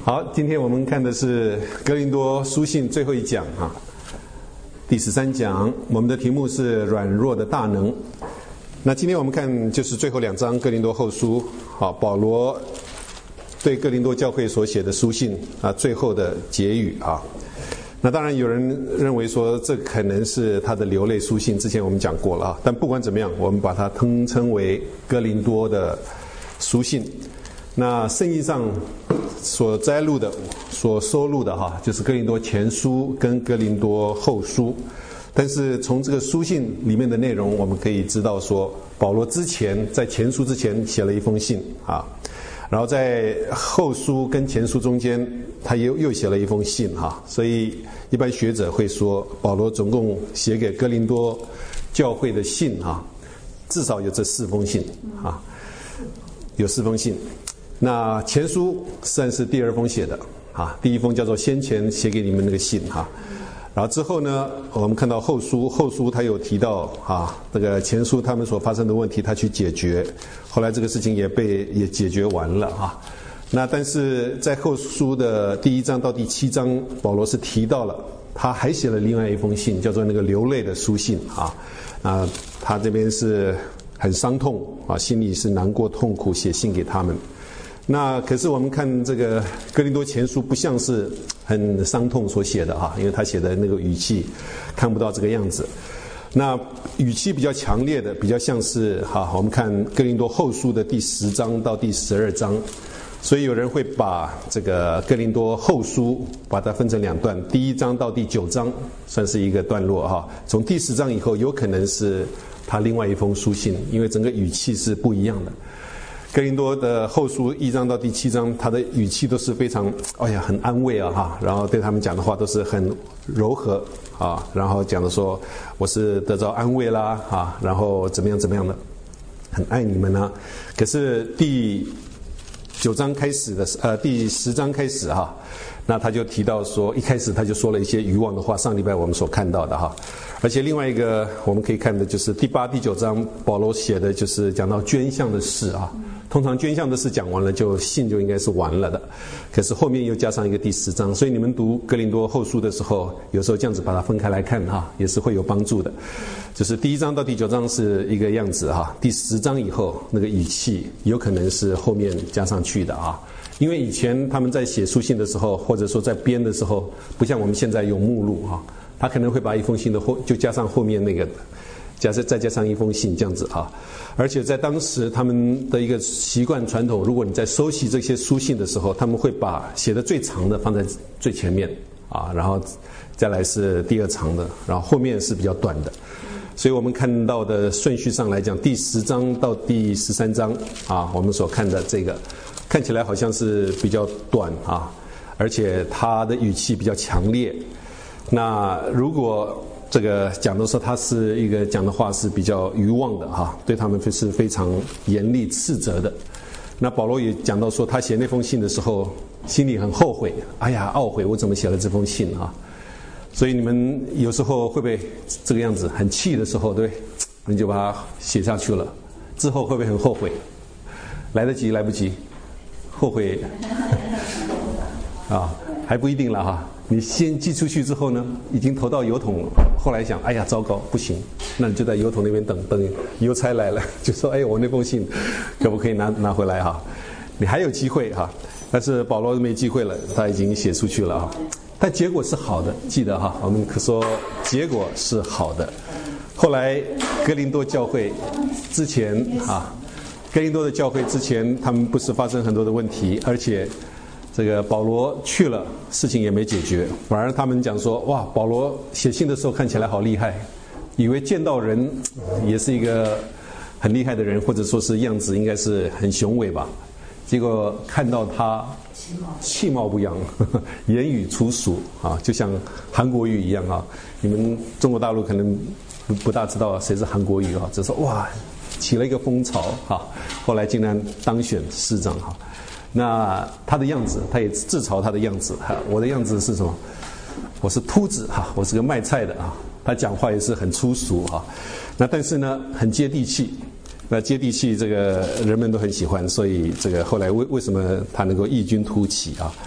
好，今天我们看的是哥林多书信最后一讲啊，第13讲，我们的题目是软弱的大能。那今天我们看就是最后2章哥林多后书，好，保罗对哥林多教会所写的书信啊，最后的结语啊。那当然有人认为说这可能是他的流泪书信，之前我们讲过了啊。但不管怎么样，我们把它称为哥林多的书信。那圣经上所摘录的、所收录的就是哥林多前书跟哥林多后书。但是从这个书信里面的内容，我们可以知道说，保罗之前在前书之前写了一封信啊，然后在后书跟前书中间，他又写了一封信哈。所以一般学者会说，保罗总共写给哥林多教会的信至少有这4封信啊，有4封信。那前书算是第2封写的啊，第1封叫做先前写给你们那个信哈。然后之后呢，我们看到后书他有提到这个前书他们所发生的问题，他去解决，后来这个事情也解决完了啊。那但是在后书的第1章到第7章，保罗是提到了他还写了另外一封信，叫做那个流泪的书信啊，他这边是很伤痛啊，心里是难过痛苦，写信给他们。那可是我们看这个哥林多前书不像是很伤痛所写的因为他写的那个语气看不到这个样子。那语气比较强烈的，比较像是我们看哥林多后书的第10章到第12章。所以有人会把这个哥林多后书把它分成2段，第1章到第9章算是一个段落从第10章以后有可能是他另外一封书信，因为整个语气是不一样的。哥林多的后书1章到第7章，他的语气都是非常很安慰然后对他们讲的话都是很柔和然后讲的说我是得着安慰啦然后怎么样的，很爱你们啊。可是第9章开始的第10章开始那他就提到说，一开始他就说了一些愚妄的话，上礼拜我们所看到的而且另外一个我们可以看的就是第8、第9章，保罗写的就是讲到捐项的事通常捐项的事讲完了，信就应该是完了的。可是后面又加上一个第10章，所以你们读哥林多后书的时候，有时候这样子把它分开来看也是会有帮助的。就是第1章到第9章是一个样子第10章以后那个语气有可能是后面加上去的因为以前他们在写书信的时候，或者说在编的时候，不像我们现在有目录他可能会把一封信的就加上后面那个，再加上一封信这样子而且在当时他们的一个习惯传统，如果你在收集这些书信的时候，他们会把写的最长的放在最前面然后再来是第2长的，然后后面是比较短的。所以我们看到的顺序上来讲，第10章到第13章我们所看的这个看起来好像是比较短而且他的语气比较强烈。那如果这个讲的时候，他是一个讲的话是比较愚妄的对他们是非常严厉斥责的。那保罗也讲到说，他写那封信的时候心里很后悔，懊悔我怎么写了这封信所以你们有时候会不会这个样子，很气的时候，对，你就把它写下去了，之后会不会很后悔？来得及来不及？后悔还不一定了你先寄出去之后呢，已经投到邮筒了，后来想糟糕不行，那你就在邮筒那边等邮差来了，就说我那封信可不可以拿回来你还有机会但是保罗没机会了，他已经写出去了但结果是好的，记得我们可说结果是好的。后来哥林多教会之前哥林多的教会之前，他们不是发生很多的问题，而且这个保罗去了，事情也没解决，反而他们讲说，哇，保罗写信的时候看起来好厉害，以为见到人也是一个很厉害的人，或者说是样子应该是很雄伟吧。结果看到他气貌不扬，言语粗俗就像韩国瑜一样你们中国大陆可能不大知道谁是韩国瑜只说哇，起了一个风潮后来竟然当选市长那他的样子，他也自嘲他的样子我的样子是什么？我是秃子我是个卖菜的他讲话也是很粗俗那但是呢很接地气。那接地气这个人们都很喜欢，所以这个后来为什么他能够异军突起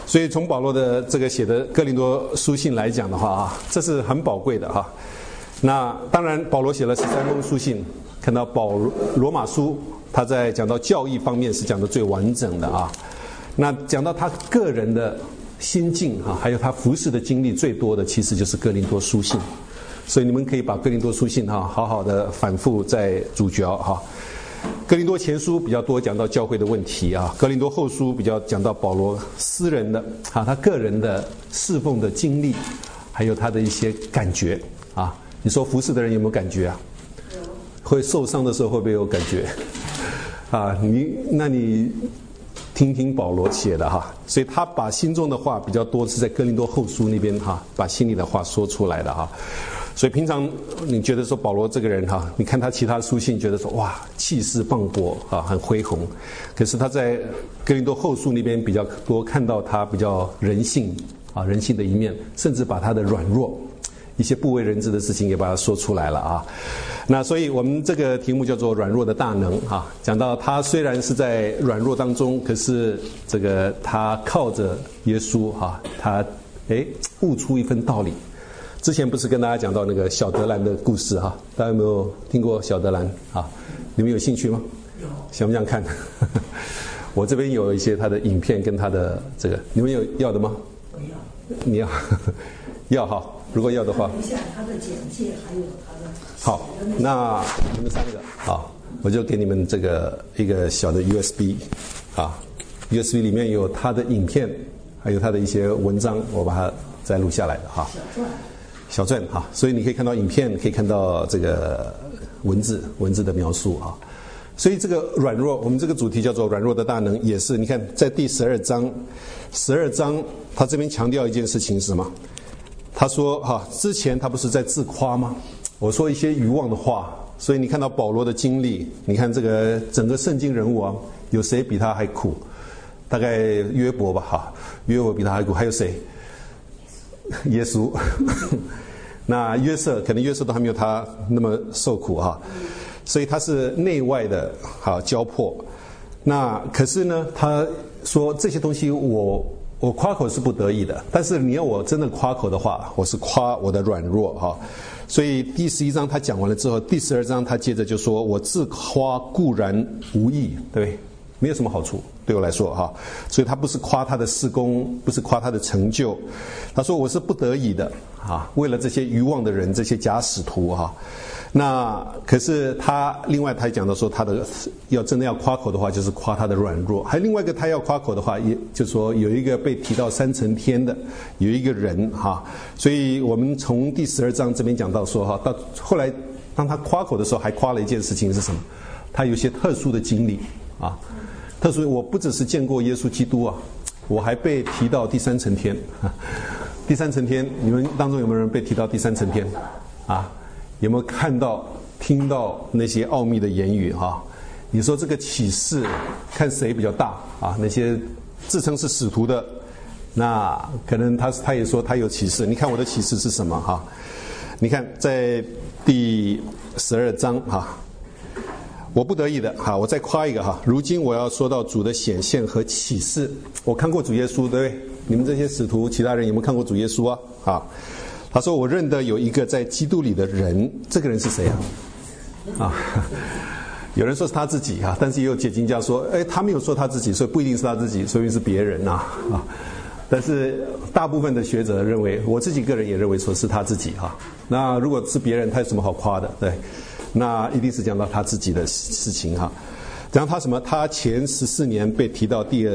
所以从保罗的这个写的哥林多书信来讲的话啊，这是很宝贵的哈。那当然，保罗写了13封书信，看到罗马书，他在讲到教义方面是讲的最完整的啊。那讲到他个人的心境啊，还有他服事的经历最多的，其实就是哥林多书信。所以你们可以把哥林多书信哈好好的反复在主角哈。哥林多前书比较多讲到教会的问题啊，哥林多后书比较讲到保罗私人的啊，他个人的侍奉的经历，还有他的一些感觉啊。你说服侍的人有没有感觉啊？会受伤的时候会不会有感觉啊？那你听听保罗写的哈，所以他把心中的话比较多是在哥林多后书那边哈，把心里的话说出来的哈。所以平常你觉得说保罗这个人哈，你看他其他书信觉得说哇气势磅礴啊，很恢宏，可是他在哥林多后书那边比较多看到他比较人性啊，人性的一面，甚至把他的软弱一些不为人知的事情也把它说出来了啊。那所以我们这个题目叫做软弱的大能啊，讲到他虽然是在软弱当中，可是这个他靠着耶稣啊，他悟出一份道理。之前不是跟大家讲到那个小德兰的故事哈，大家有没有听过小德兰啊？你们有兴趣吗？有，想不想看？我这边有一些他的影片跟他的这个，你们有要的吗？不要。你要？要哈，如果要的话。一下他的简介，还有他的。好，那你们3个好，我就给你们这个一个小的 USB 啊 ，USB 里面有他的影片，还有他的一些文章，我把它再录下来的哈。小传哈，所以你可以看到影片，可以看到这个文字的描述啊。所以这个软弱，我们这个主题叫做软弱的大能，也是你看在第12章，他这边强调一件事情是什么？他说哈，之前他不是在自夸吗？我说一些愚妄的话，所以你看到保罗的经历，你看这个整个圣经人物啊，有谁比他还苦？大概约伯吧哈，约伯比他还苦，还有谁？耶稣。那约瑟可能约瑟都还没有他那么受苦哈，所以他是内外的交迫。那可是呢，他说这些东西我夸口是不得已的，但是你要我真的夸口的话，我是夸我的软弱哈。所以第11章他讲完了之后，第12章他接着就说，我自夸固然无益，对不对？没有什么好处对我来说哈，所以他不是夸他的事工，不是夸他的成就，他说我是不得已的啊，为了这些愚妄的人，这些假使徒哈。那可是他另外他讲到说，他的要真的要夸口的话，就是夸他的软弱。还另外一个他要夸口的话，也就是说有一个被提到3层天的有一个人哈。所以我们从第12章这边讲到说哈，到后来当他夸口的时候，还夸了一件事情是什么？他有些特殊的经历啊。特殊，我不只是见过耶稣基督啊，我还被提到第3层天。第3层天，你们当中有没有人被提到第3层天？啊，有没有看到、听到那些奥秘的言语哈？你说这个启示，看谁比较大啊？那些自称是使徒的，那可能他也说他有启示。你看我的启示是什么哈？你看在第12章哈。我不得已的哈，我再夸一个哈。如今我要说到主的显现和启示。我看过主耶稣，对不对？你们这些使徒，其他人有没有看过主耶稣啊？啊，他说我认得有一个在基督里的人，这个人是谁啊？啊，有人说是他自己哈，但是也有解经家说，他没有说他自己，所以不一定是他自己，说明是别人啊。但是大部分的学者认为，我自己个人也认为说是他自己哈。那如果是别人，他有什么好夸的？对。那一定是讲到他自己的事情哈，讲他什么？他前14年被提到第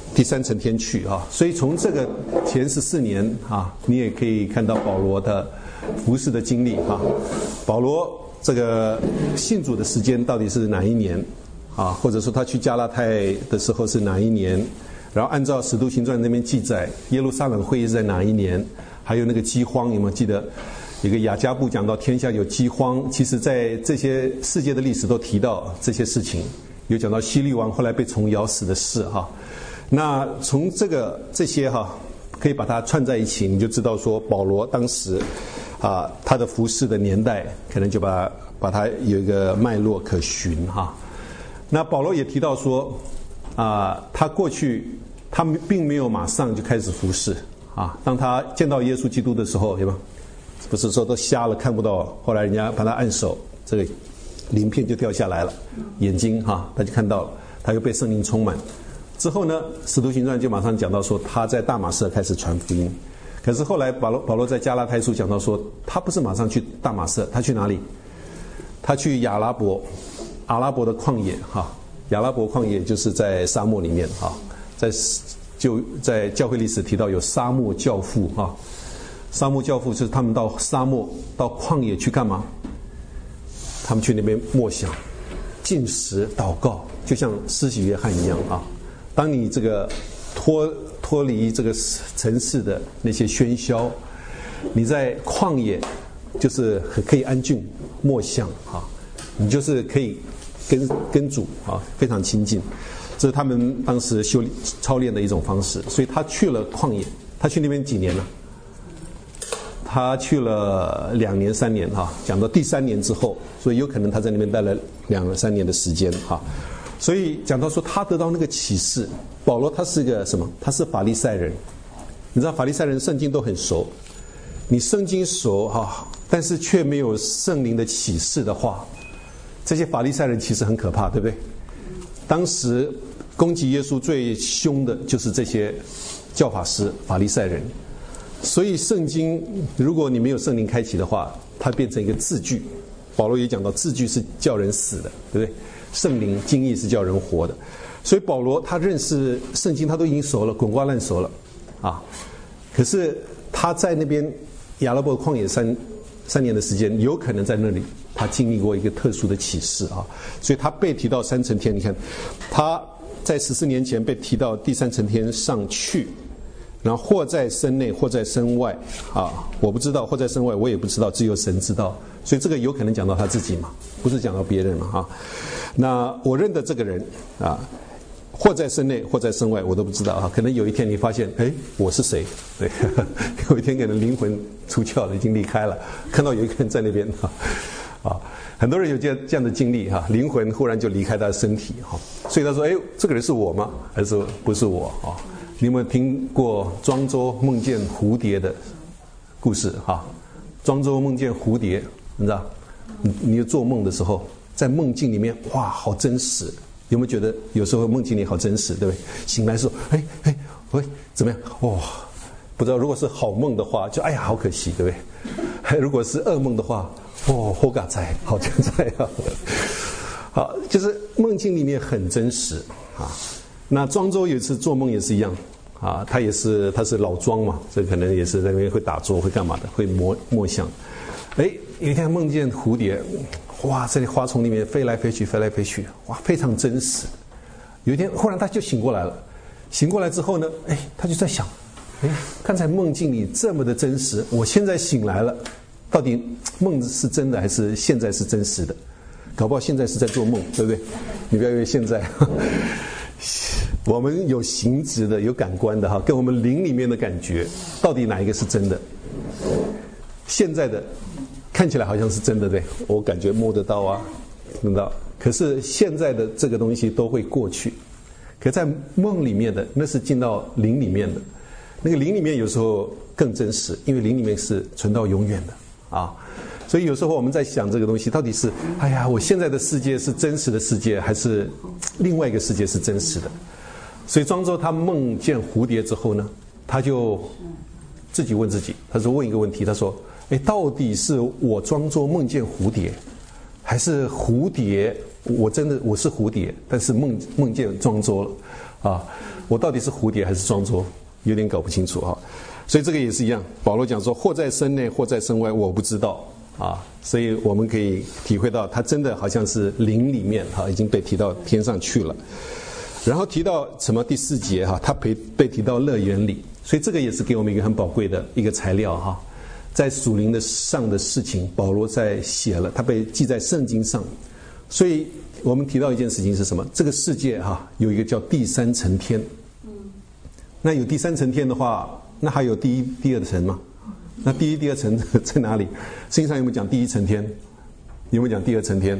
3层天去哈，所以从这个前14年啊，你也可以看到保罗的服事的经历哈。保罗这个信主的时间到底是哪一年啊？或者说他去加拉太的时候是哪一年？然后按照使徒行传那边记载，耶路撒冷会议是在哪一年？还有那个饥荒，有没有记得？一个雅加布讲到天下有饥荒，其实在这些世界的历史都提到这些事情，有讲到希律王后来被虫咬死的事哈。那从这些哈，可以把它串在一起，你就知道说保罗当时啊他的服事的年代，可能就把它有一个脉络可循哈。那保罗也提到说啊，他过去他并没有马上就开始服侍啊。当他见到耶稣基督的时候，对吧？不是说都瞎了看不到，后来人家把他按手，这个鳞片就掉下来了，眼睛他就看到了，他又被圣灵充满。之后呢，使徒行传就马上讲到说他在大马色开始传福音。可是后来保罗在加拉太书讲到说，他不是马上去大马色，他去哪里？他去阿拉伯的旷野阿拉伯旷野就是在沙漠里面在教会历史提到有沙漠教父沙漠教父就是他们到沙漠到旷野去干嘛？他们去那边默想、禁食、祷告，就像施洗约翰一样当你这个脱离这个城市的那些喧嚣，你在旷野就是可以安静默想你就是可以跟主非常亲近。这是他们当时操练的一种方式。所以他去了旷野，他去那边几年呢？他去了2年3年讲到第3年之后，所以有可能他在那边待了2、3年的时间所以讲到说他得到那个启示。保罗他是个什么？他是法利赛人。你知道法利赛人圣经都很熟，你圣经熟但是却没有圣灵的启示的话，这些法利赛人其实很可怕，对不对？当时攻击耶稣最凶的就是这些教法师法利赛人。所以圣经如果你没有圣灵开启的话，它变成一个字句。保罗也讲到字句是叫人死的，对不对？圣灵经义是叫人活的。所以保罗他认识圣经他都已经熟了，滚瓜烂熟了可是他在那边亚拉伯旷野3年的时间，有可能在那里他经历过一个特殊的启示所以他被提到3层天。你看他在14年前被提到第3层天上去，然后或在身内或在身外我不知道，或在身外我也不知道，只有神知道。所以这个有可能讲到他自己嘛，不是讲到别人嘛那我认得这个人或在身内或在身外我都不知道可能有一天你发现我是谁？对有一天可能灵魂出窍了，已经离开了，看到有一个人在那边很多人有这样的经历灵魂忽然就离开他的身体所以他说这个人是我吗？还是不是我你有没有听过庄周梦见蝴蝶的故事庄周梦见蝴蝶，你知道你做梦的时候在梦境里面哇好真实，有没有觉得有时候梦境里好真实，对不对？醒来的时候喂怎么样不知道，如果是好梦的话就好可惜，对不对？如果是噩梦的话好嘎哉，好精彩就是梦境里面很真实那庄周有一次做梦也是一样他是老庄嘛，所以可能也是在那边会打坐会干嘛的，会默想有一天梦见蝴蝶哇在花丛里面飞来飞去哇非常真实。有一天忽然他就醒过来了，醒过来之后呢他就在想刚才梦境里这么的真实，我现在醒来了，到底梦是真的还是现在是真实的？搞不好现在是在做梦，对不对？你不要以为现在我们有形质的有感官的跟我们灵里面的感觉到底哪一个是真的？现在的看起来好像是真的，对，我感觉摸得到听到，可是现在的这个东西都会过去。可在梦里面的那是进到灵里面的，那个灵里面有时候更真实，因为灵里面是存到永远的所以有时候我们在想这个东西到底是我现在的世界是真实的世界，还是另外一个世界是真实的？所以庄周他梦见蝴蝶之后呢，他就自己问自己，他说问一个问题，他说到底是我庄周梦见蝴蝶，还是蝴蝶我是蝴蝶，但是梦见庄周了我到底是蝴蝶还是庄周，有点搞不清楚所以这个也是一样，保罗讲说或在身内或在身外我不知道所以我们可以体会到他真的好像是灵里面已经被提到天上去了。然后提到什么第4节他被提到乐园里，所以这个也是给我们一个很宝贵的一个材料在属灵的上的事情保罗在写了，他被记在圣经上。所以我们提到一件事情是什么？这个世界有一个叫第3层天。那有第3层天的话，那还有第2层吗？那第1、第2层在哪里？圣经上有没有讲第1层天？有没有讲第2层天？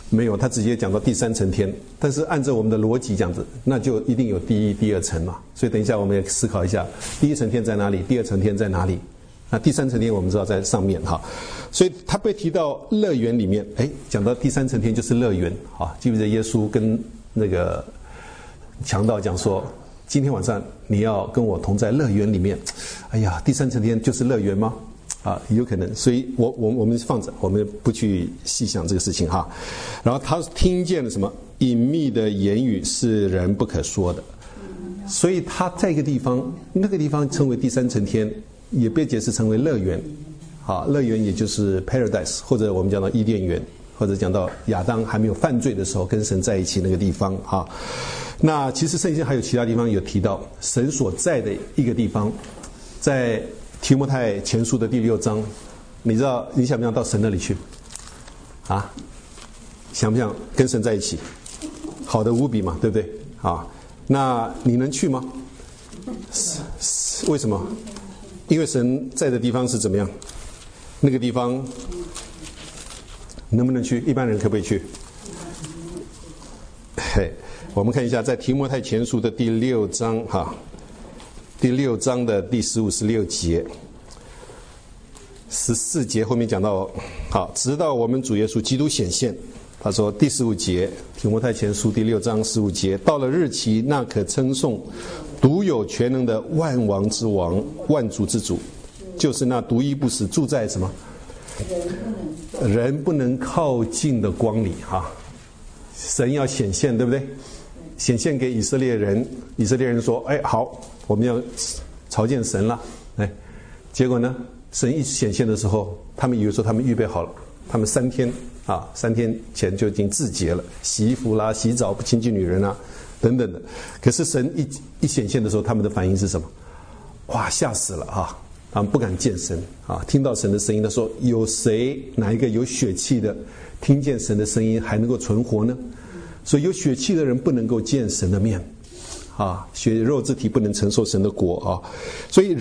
没有，他直接讲到第三层天。但是按照我们的逻辑这样子，那就一定有第一、第二层嘛。所以等一下我们也思考一下，第一层天在哪里？第二层天在哪里？那第三层天我们知道在上面哈。所以他被提到乐园里面，讲到第三层天就是乐园啊。记不记得耶稣跟那个强盗讲说，今天晚上你要跟我同在乐园里面。哎呀，第三层天就是乐园吗？有可能，所以我们放着，我们不去细想这个事情哈。然后他听见了什么？隐秘的言语是人不可说的，所以他在一个地方，那个地方称为第三层天，也被解释成为乐园。乐园也就是 paradise， 或者我们讲到伊甸园，或者讲到亚当还没有犯罪的时候跟神在一起那个地方哈。那其实圣经还有其他地方有提到神所在的一个地方，在提摩太前书的第6章，你想不想到神那里去？想不想跟神在一起？好的无比嘛，对不对？那你能去吗？为什么？因为神在的地方是怎么样？那个地方能不能去？一般人可不可以去？我们看一下，在提摩太前书的第6章第6章的第15、16节，14节后面讲到，直到我们主耶稣基督显现。他说第15节，提摩太前书第6章15节，到了日期，那可称颂独有全能的万王之王、万主之主，就是那独一不死住在什么？人不能靠近的光里神要显现，对不对？显现给以色列人，以色列人说：“好，我们要朝见神了。”结果呢，神一显现的时候，他们以为说他们预备好了，他们3天前就已经自洁了，洗衣服啦、洗澡、不亲近女人等等的。可是神一显现的时候，他们的反应是什么？哇，吓死了他们不敢见神听到神的声音，他说：“有谁哪一个有血气的，听见神的声音还能够存活呢？”所以有血气的人不能够见神的面血肉之体不能承受神的国所以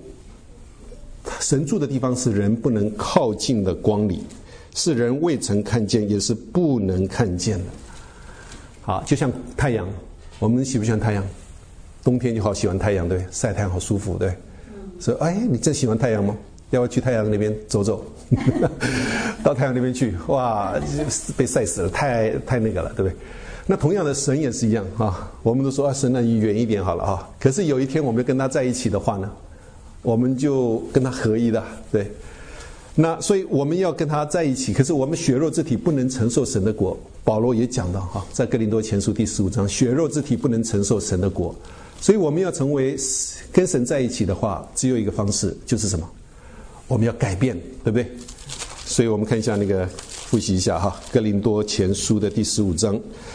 神住的地方是人不能靠近的光里，是人未曾看见，也是不能看见的。就像太阳，我们喜不喜欢太阳？冬天就好喜欢太阳，对，晒太阳好舒服，对。所以你真喜欢太阳吗？要不要去太阳那边走走？到太阳那边去，哇，被晒死了，太那个了，对不对？那同样的，神也是一样我们都说神那你远一点好了可是有一天我们跟他在一起的话呢，我们就跟他合一的，对。那所以我们要跟他在一起，可是我们血肉之体不能承受神的国。保罗也讲到在哥林多前书第15章，血肉之体不能承受神的国。所以我们要成为跟神在一起的话，只有一个方式，就是什么？我们要改变，对不对？所以我们看一下那个，复习一下哥林多前书的第15章。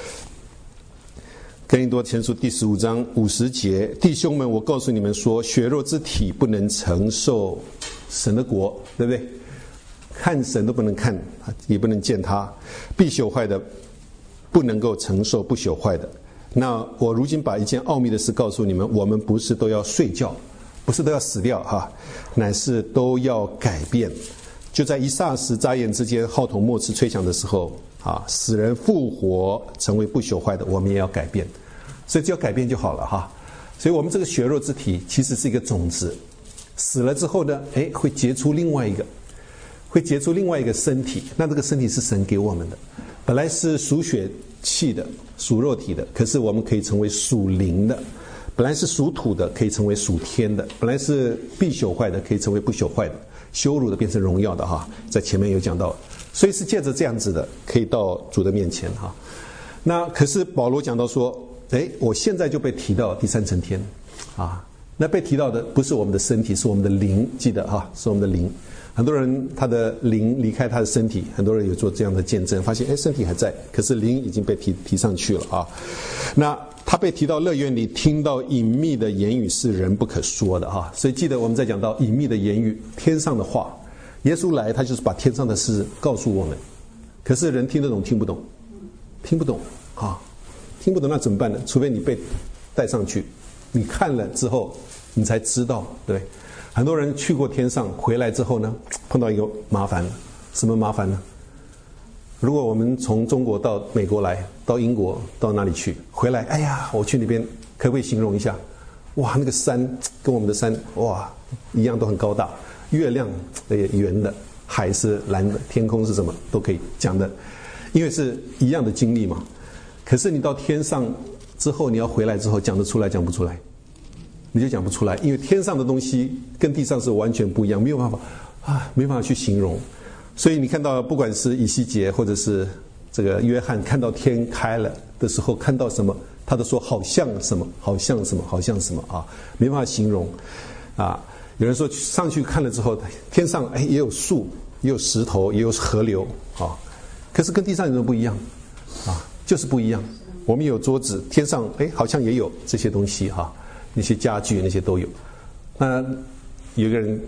哥林多前书第15章50节，弟兄们，我告诉你们说，血肉之体不能承受神的国，对不对？看神都不能看，也不能见他，必朽坏的不能够承受不朽坏的。那我如今把一件奥秘的事告诉你们，我们不是都要睡觉，不是都要死掉乃是都要改变。就在一霎时眨眼之间，号筒末次吹响的时候死人复活成为不朽坏的，我们也要改变。所以只要改变就好了所以我们这个血肉之体其实是一个种子，死了之后呢会结出另外一个身体。那这个身体是神给我们的，本来是属血气的、属肉体的，可是我们可以成为属灵的。本来是属土的，可以成为属天的；本来是必朽坏的，可以成为不朽坏的；羞辱的变成荣耀的在前面有讲到，所以是借着这样子的，可以到主的面前那可是保罗讲到说，我现在就被提到第3层天那被提到的不是我们的身体，是我们的灵，记得是我们的灵。很多人他的灵离开他的身体，很多人有做这样的见证，发现身体还在，可是灵已经被提上去了那他被提到乐园里，听到隐秘的言语是人不可说的所以记得我们在讲到隐秘的言语，天上的话，耶稣来他就是把天上的事告诉我们，可是人听得懂听不懂？听不懂听不懂那怎么办呢？除非你被带上去，你看了之后你才知道，对。很多人去过天上回来之后呢，碰到一个麻烦了。什么麻烦呢？ 如果我们从中国到美国来，到英国，到哪里去，回来，哎呀，我去那边，可不可以形容一下？哇，那个山跟我们的山哇一样，都很高大，月亮也圆的，海是蓝的，天空是什么都可以讲的，因为是一样的经历嘛。可是你到天上之后，你要回来之后，讲得出来讲不出来，你就讲不出来，因为天上的东西跟地上是完全不一样，没有办法没办法去形容。所以你看到，不管是以西结或者是这个约翰，看到天开了的时候，看到什么，他都说好像什么，好像什么，好像什么啊，没办法形容啊。有人说上去看了之后，天上也有树，也有石头，也有河流啊，可是跟地上有什么不一样啊？就是不一样。我们有桌子，天上好像也有这些东西哈，那些家具那些都有。那有一个人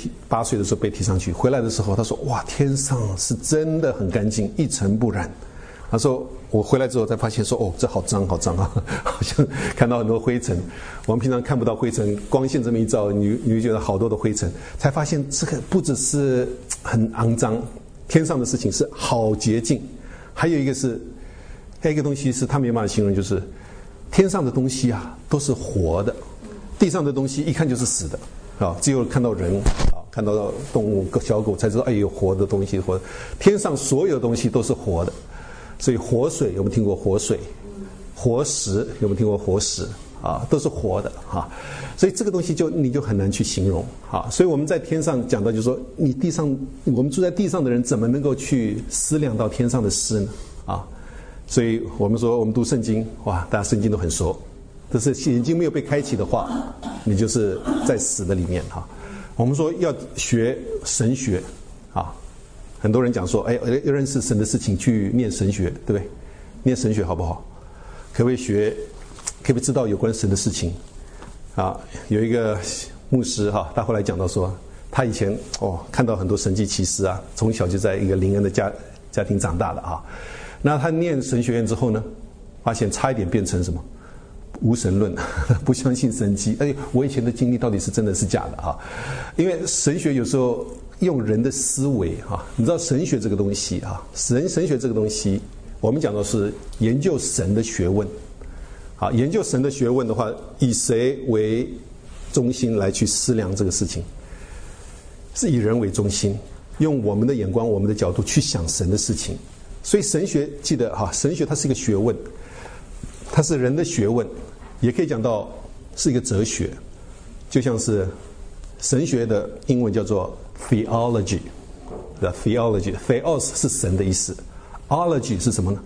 8岁的时候被提上去，回来的时候他说：“哇，天上是真的很干净，一尘不染。”他说：“我回来之后才发现说，哦，这好脏好脏啊，好像看到很多灰尘。我们平常看不到灰尘，光线这么一照，你会觉得好多的灰尘。才发现这个不只是很肮脏，天上的事情是好洁净。还有一个东西是他没办法形容，就是天上的东西啊都是活的，地上的东西一看就是死的。”只有看到人看到动物小狗才知道有活的东西，活的。天上所有东西都是活的，所以活水有没有听过活水？活石有没有听过活石？都是活的所以这个东西你就很难去形容所以我们在天上讲到，就是说我们住在地上的人怎么能够去思量到天上的事呢？所以我们说我们读圣经，哇，大家圣经都很熟。但是眼睛没有被开启的话，你就是在死的里面我们说要学神学很多人讲说，要认识神的事情去念神学，对不对？念神学好不好？可不可以学？可不可以知道有关神的事情？有一个牧师他后来讲到说，他以前看到很多神迹奇事从小就在一个灵恩的家庭长大的那他念神学院之后呢，发现差一点变成什么？无神论，不相信神迹。我以前的经历到底是真的是假的因为神学有时候用人的思维你知道神学这个东西神学这个东西，我们讲的是研究神的学问研究神的学问的话，以谁为中心来去思量这个事情？是以人为中心，用我们的眼光、我们的角度去想神的事情。所以神学记得神学它是一个学问，它是人的学问，也可以讲到是一个哲学，就像是神学的英文叫做 theology 的 theos 是神的意思， ology 是什么呢？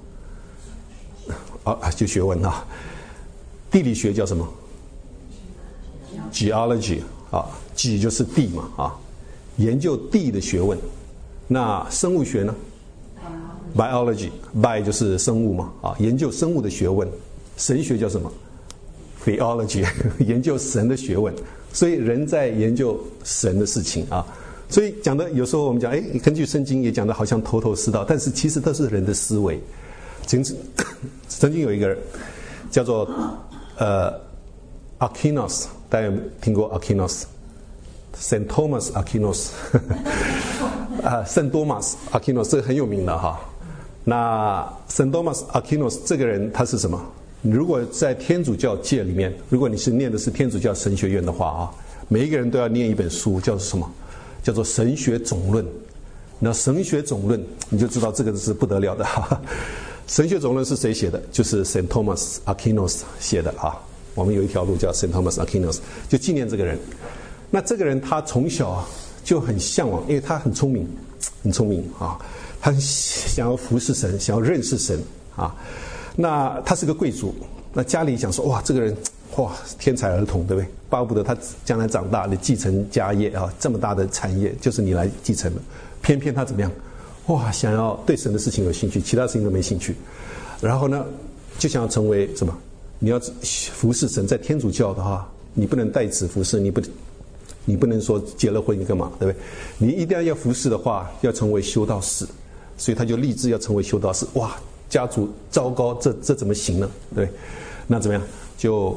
就学问地理学叫什么？ geology ge 就是地嘛研究地的学问。那生物学呢？ biology 就是生物嘛研究生物的学问。神学叫什么？ theology 研究神的学问。所以人在研究神的事情所以讲的有时候我们讲根据圣经也讲的好像头头是道，但是其实都是人的思维。曾经有一个人叫做Aquinas， 大家有听过 Aquinas？ Saint Thomas Aquinas 圣多马斯 Aquinas 这个很有名的那 Saint Thomas Aquinas 这个人他是什么？如果在天主教界里面，如果你是念的是天主教神学院的话每一个人都要念一本书，叫做什么？叫做神学总论。那神学总论你就知道这个是不得了的神学总论是谁写的？就是 Saint Thomas Aquinas 写的我们有一条路叫 Saint Thomas Aquinas， 就纪念这个人。那这个人他从小就很向往，因为他很聪明他想要服侍神，想要认识神那他是个贵族，那家里想说，哇，这个人天才儿童，对不对？巴不得他将来长大，你继承家业这么大的产业就是你来继承的。偏偏他怎么样？想要对神的事情有兴趣，其他事情都没兴趣。然后呢，就想要成为什么？你要服侍神，在天主教的话，你不能代子服侍，你不能说结了婚你干嘛，对不对？你一定要服侍的话，要成为修道士，所以他就立志要成为修道士。家族糟糕，这怎么行呢？对，那怎么样？就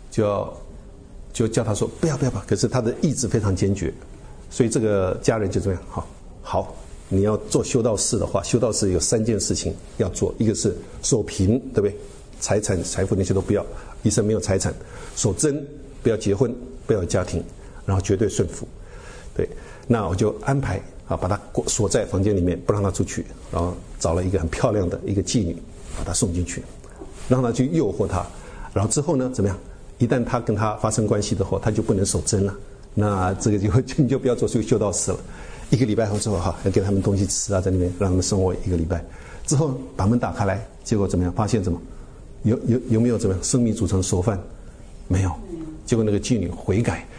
叫他说不要。可是他的意志非常坚决，所以这个家人就这样好， 你要做修道士的话，修道士有3件事情要做，一个是守贫，对不对？财产、财富那些都不要，一生没有财产；守贞，不要结婚，不要有家庭，然后绝对顺服。对，那我就安排把他锁在房间里面，不让他出去，然后找了一个很漂亮的一个妓女，把他送进去，让他去诱惑他，然后之后呢，怎么样？一旦他跟他发生关系的话，他就不能守贞了。那这个你就不要做修道士了。1个礼拜后之后要给他们东西吃啊，在那边让他们生活1个礼拜。之后把门打开来，结果怎么样？发现怎么？有没有怎么样？生米煮成熟饭？没有。结果那个妓女悔改。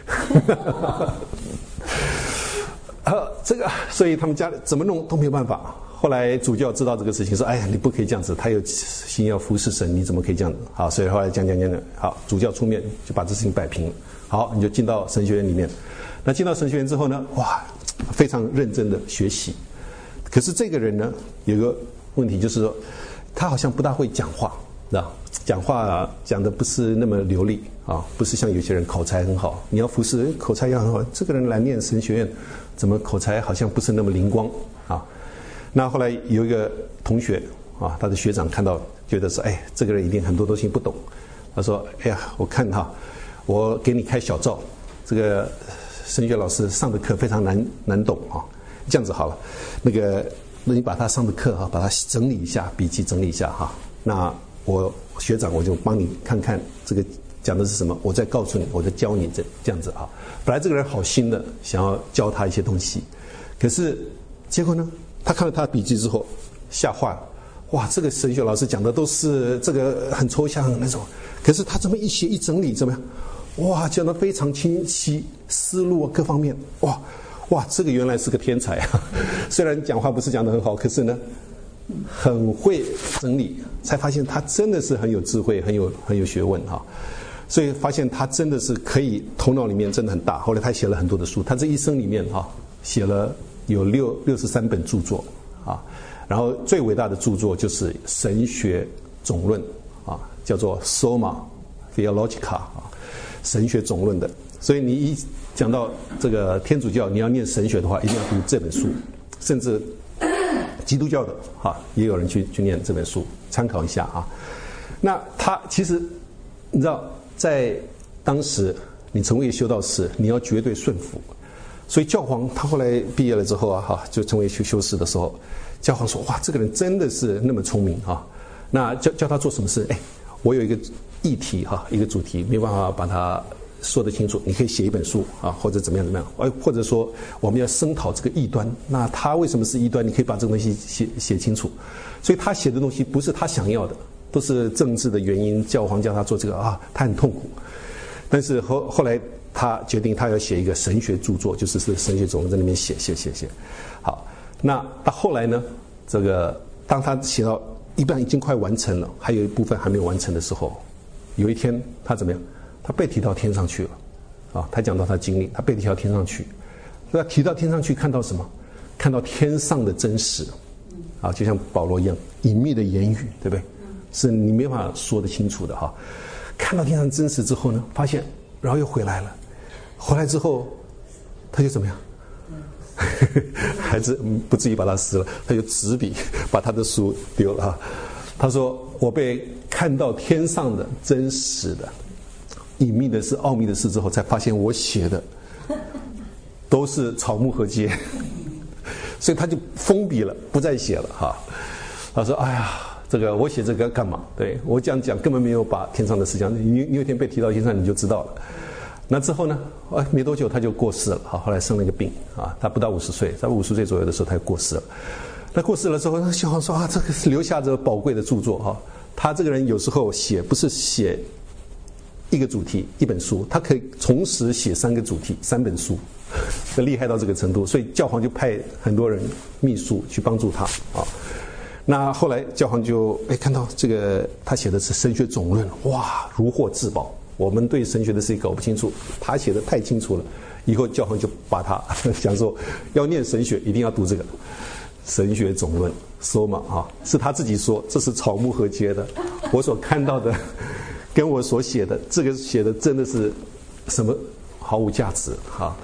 这个，所以他们家怎么弄都没有办法。后来主教知道这个事情，说：“哎呀，你不可以这样子，他有心要服侍神，你怎么可以这样子？”好，所以后来讲，好，主教出面就把这事情摆平了。好，你就进到神学院里面。那进到神学院之后呢，哇，非常认真的学习。可是这个人呢，有个问题就是说，他好像不大会讲话，讲话讲的不是那么流利啊，不是像有些人口才很好。你要服侍，口才要很好。这个人来念神学院，怎么口才好像不是那么灵光啊？那后来有一个同学啊，他的学长看到，觉得说，哎，这个人一定很多东西不懂。他说：“哎呀，我看我给你开小灶，这个神学老师上的课非常难懂啊。这样子好了，那你把他上的课把它整理一下，笔记整理一下哈。那我学长我就帮你看看这个讲的是什么，我再告诉你，我再教你这样子啊。本来这个人好心的想要教他一些东西，可是结果呢，他看了他的笔记之后吓坏了。哇，这个神学老师讲的都是这个很抽象那种，可是他这么一写一整理怎么样？哇，讲得非常清晰，思路各方面，哇，这个原来是个天才啊！虽然讲话不是讲得很好，可是呢，很会整理，才发现他真的是很有智慧，很有学问哈。所以发现他真的是可以，头脑里面真的很大。后来他写了很多的书，他这一生里面写了有63本著作啊。然后最伟大的著作就是《神学总论》啊，叫做 Summa Theologica 啊，神学总论的。所以你一讲到这个天主教，你要念神学的话，一定要读这本书，甚至基督教的也有人去念这本书，参考一下啊。那他其实你知道，在当时你成为修道士，你要绝对顺服。所以教皇他后来毕业了之后就成为修士的时候，教皇说：“哇，这个人真的是那么聪明啊！那叫他做什么事？我有一个议题一个主题，没有办法把它说得清楚，你可以写一本书或者怎么样，或者说我们要声讨这个异端，那他为什么是异端？你可以把这个东西写清楚。所以他写的东西不是他想要的，都是政治的原因。教皇叫他做这个他很痛苦。但是后来他决定他要写一个神学著作，就是神学总论，在那边写。好。”那到后来呢，这个当他写到一半已经快完成了，还有一部分还没有完成的时候，有一天他怎么样？他被提到天上去了他讲到他经历，他被提到天上去。那提到天上去看到什么？看到天上的真实就像保罗一样，隐秘的言语，对不对？是你没办法说得清楚的看到天上真实之后呢，发现，然后又回来了。回来之后，他就怎么样？孩子不至于把他撕了，他就执笔把他的书丢了他说：“我被看到天上的真实的隐秘的事、奥秘的事之后，才发现我写的都是草木禾秸。”所以他就封笔了，不再写了他说：“哎呀，这个我写这个干嘛？对，我这样讲根本没有把天上的事讲。你有一天被提到天上，你就知道了。”那之后呢？没多久他就过世了。后来生了一个病他不到50岁，在50岁左右的时候他就过世了。那过世了之后，那教皇说这个是留下这宝贵的著作他这个人有时候不是写一个主题一本书，他可以同时写3个主题3本书，厉害到这个程度。所以教皇就派很多人秘书去帮助他那后来教皇就看到这个他写的是神学总论，哇，如获至宝。我们对神学的事情搞不清楚，他写的太清楚了。以后教皇就把他讲说，要念神学一定要读这个神学总论，Summa是他自己说，这是草木禾秸的。我所看到的，跟我所写的，这个写的真的是什么毫无价值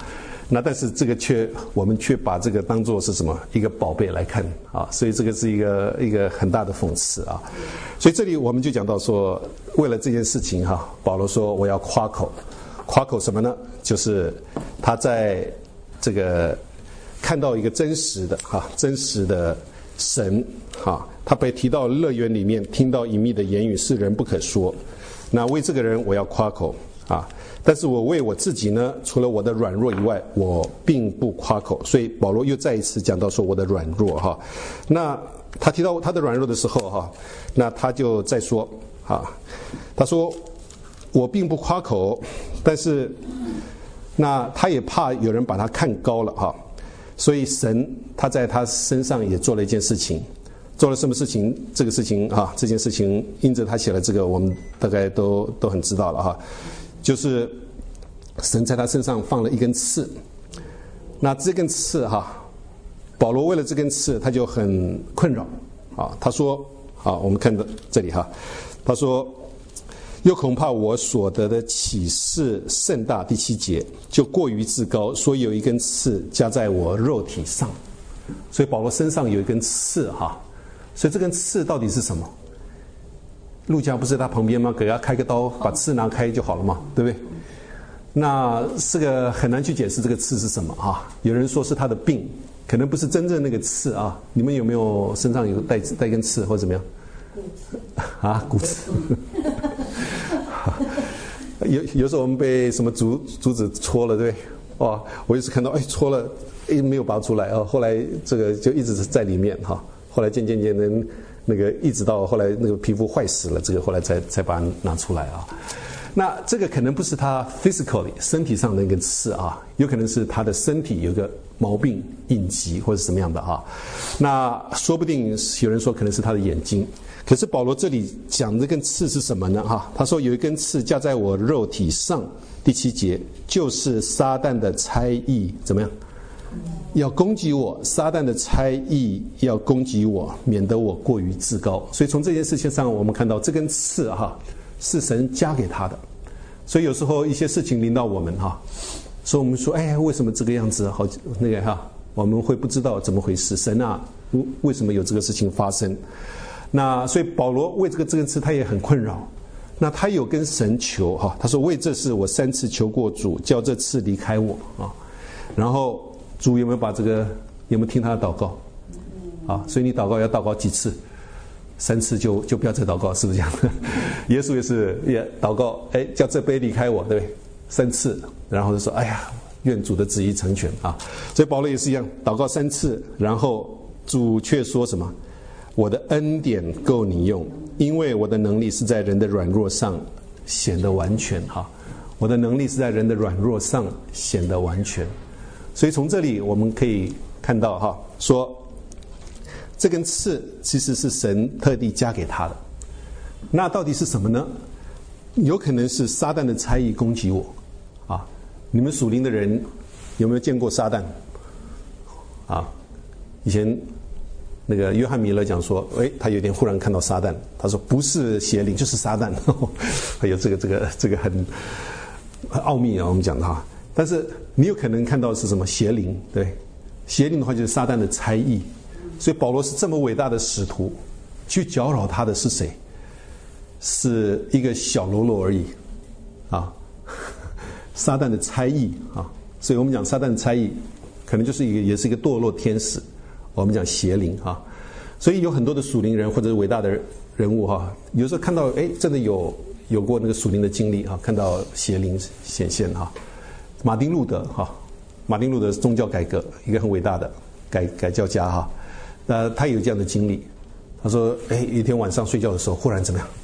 那但是这个我们却把这个当作是什么一个宝贝来看啊，所以这个是一个很大的讽刺啊。所以这里我们就讲到说，为了这件事情哈，保罗说我要夸口什么呢？就是他在这个看到一个真实的神哈，他被提到乐园里面，听到隐秘的言语是人不可说。那为这个人我要夸口啊，但是我为我自己呢，除了我的软弱以外，我并不夸口。所以保罗又再一次讲到说我的软弱哈。那他提到他的软弱的时候哈，那他就再说啊，他说我并不夸口，但是那他也怕有人把他看高了哈，所以神他在他身上也做了一件事情。做了什么事情？这个事情啊，这件事情因着他写了这个，我们大概都很知道了哈。就是神在他身上放了一根刺。那这根刺哈，保罗为了这根刺，他就很困扰啊。他说啊，我们看到这里哈，他说又恐怕我所得的启示甚大，第7节就过于自高，所以有一根刺加在我肉体上。所以保罗身上有一根刺哈。所以这根刺到底是什么？路加不是他旁边吗？给他开个刀，把刺拿开就好了嘛，对不对？那这个很难去解释这个刺是什么啊？有人说是他的病，可能不是真正那个刺啊。你们有没有身上有带根刺或者怎么样？啊，骨刺。有时候我们被什么竹子戳了，对不对？哇，我一直看到戳了，没有拔出来啊，后来这个就一直在里面哈。后来渐的那个一直到后来那个皮肤坏死了，这个后来才把它拿出来啊。那这个可能不是他 physically 身体上的一个刺啊，有可能是他的身体有一个毛病隐疾或者什么样的啊。那说不定有人说可能是他的眼睛。可是保罗这里讲这根刺是什么呢？哈，他说有一根刺架在我肉体上，第7节就是撒旦的猜疑，怎么样？要攻击我，撒旦的猜疑要攻击我，免得我过于自高。所以从这件事情上，我们看到这根刺哈是神加给他的。所以有时候一些事情临到我们哈，所以我们说，哎，为什么这个样子？好，那个哈，我们会不知道怎么回事。神啊，为什么有这个事情发生？那所以保罗为这根刺他也很困扰。那他有跟神求哈，他说为这事我3次求过主，叫这刺离开我啊。然后主有没有听他的祷告？啊，所以你祷告要祷告几次？3次就不要再祷告，是不是这样？耶稣也祷告，叫这杯离开我，对不对？3次，然后就说，哎呀，愿主的旨意成全啊。所以保罗也是一样，祷告3次，然后主却说什么？我的恩典够你用，因为我的能力是在人的软弱上显得完全哈。我的能力是在人的软弱上显得完全。所以从这里我们可以看到哈，说这根刺其实是神特地加给他的。那到底是什么呢？有可能是撒旦的猜疑攻击我啊。你们属灵的人有没有见过撒旦啊？以前那个约翰米勒讲说，他有点忽然看到撒旦，他说不是邪灵就是撒旦。还有这个很奥秘啊，我们讲的哈。但是你有可能看到的是什么？邪灵，对，邪灵的话就是撒旦的猜疑。所以保罗是这么伟大的使徒，去搅扰他的是谁？是一个小喽啰而已啊。撒旦的猜疑啊，所以我们讲撒旦的猜疑可能就是也是一个堕落天使，我们讲邪灵啊。所以有很多的属灵人或者是伟大的人物哈，有时候看到真的有过那个属灵的经历啊，看到邪灵显现哈。马丁路德哈，马丁路德是宗教改革一个很伟大的改教家哈。那他有这样的经历，他说一天晚上睡觉的时候忽然怎么样？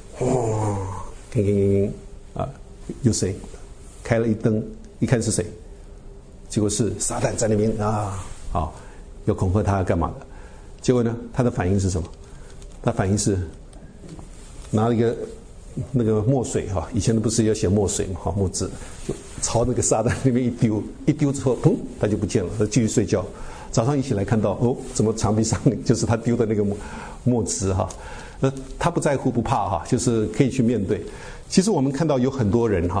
啊，有谁开了一灯，一看是谁，结果是撒旦在那边要恐吓他干嘛的？结果呢，他的反应是什么？他反应是拿了一个那个墨水哈，以前都不是要写墨水嘛，墨汁，就朝那个撒旦那边一丢之后，砰，他就不见了，他继续睡觉。早上一起来看到，怎么墙壁上就是他丢的那个墨汁哈？他不在乎不怕哈，就是可以去面对。其实我们看到有很多人哈，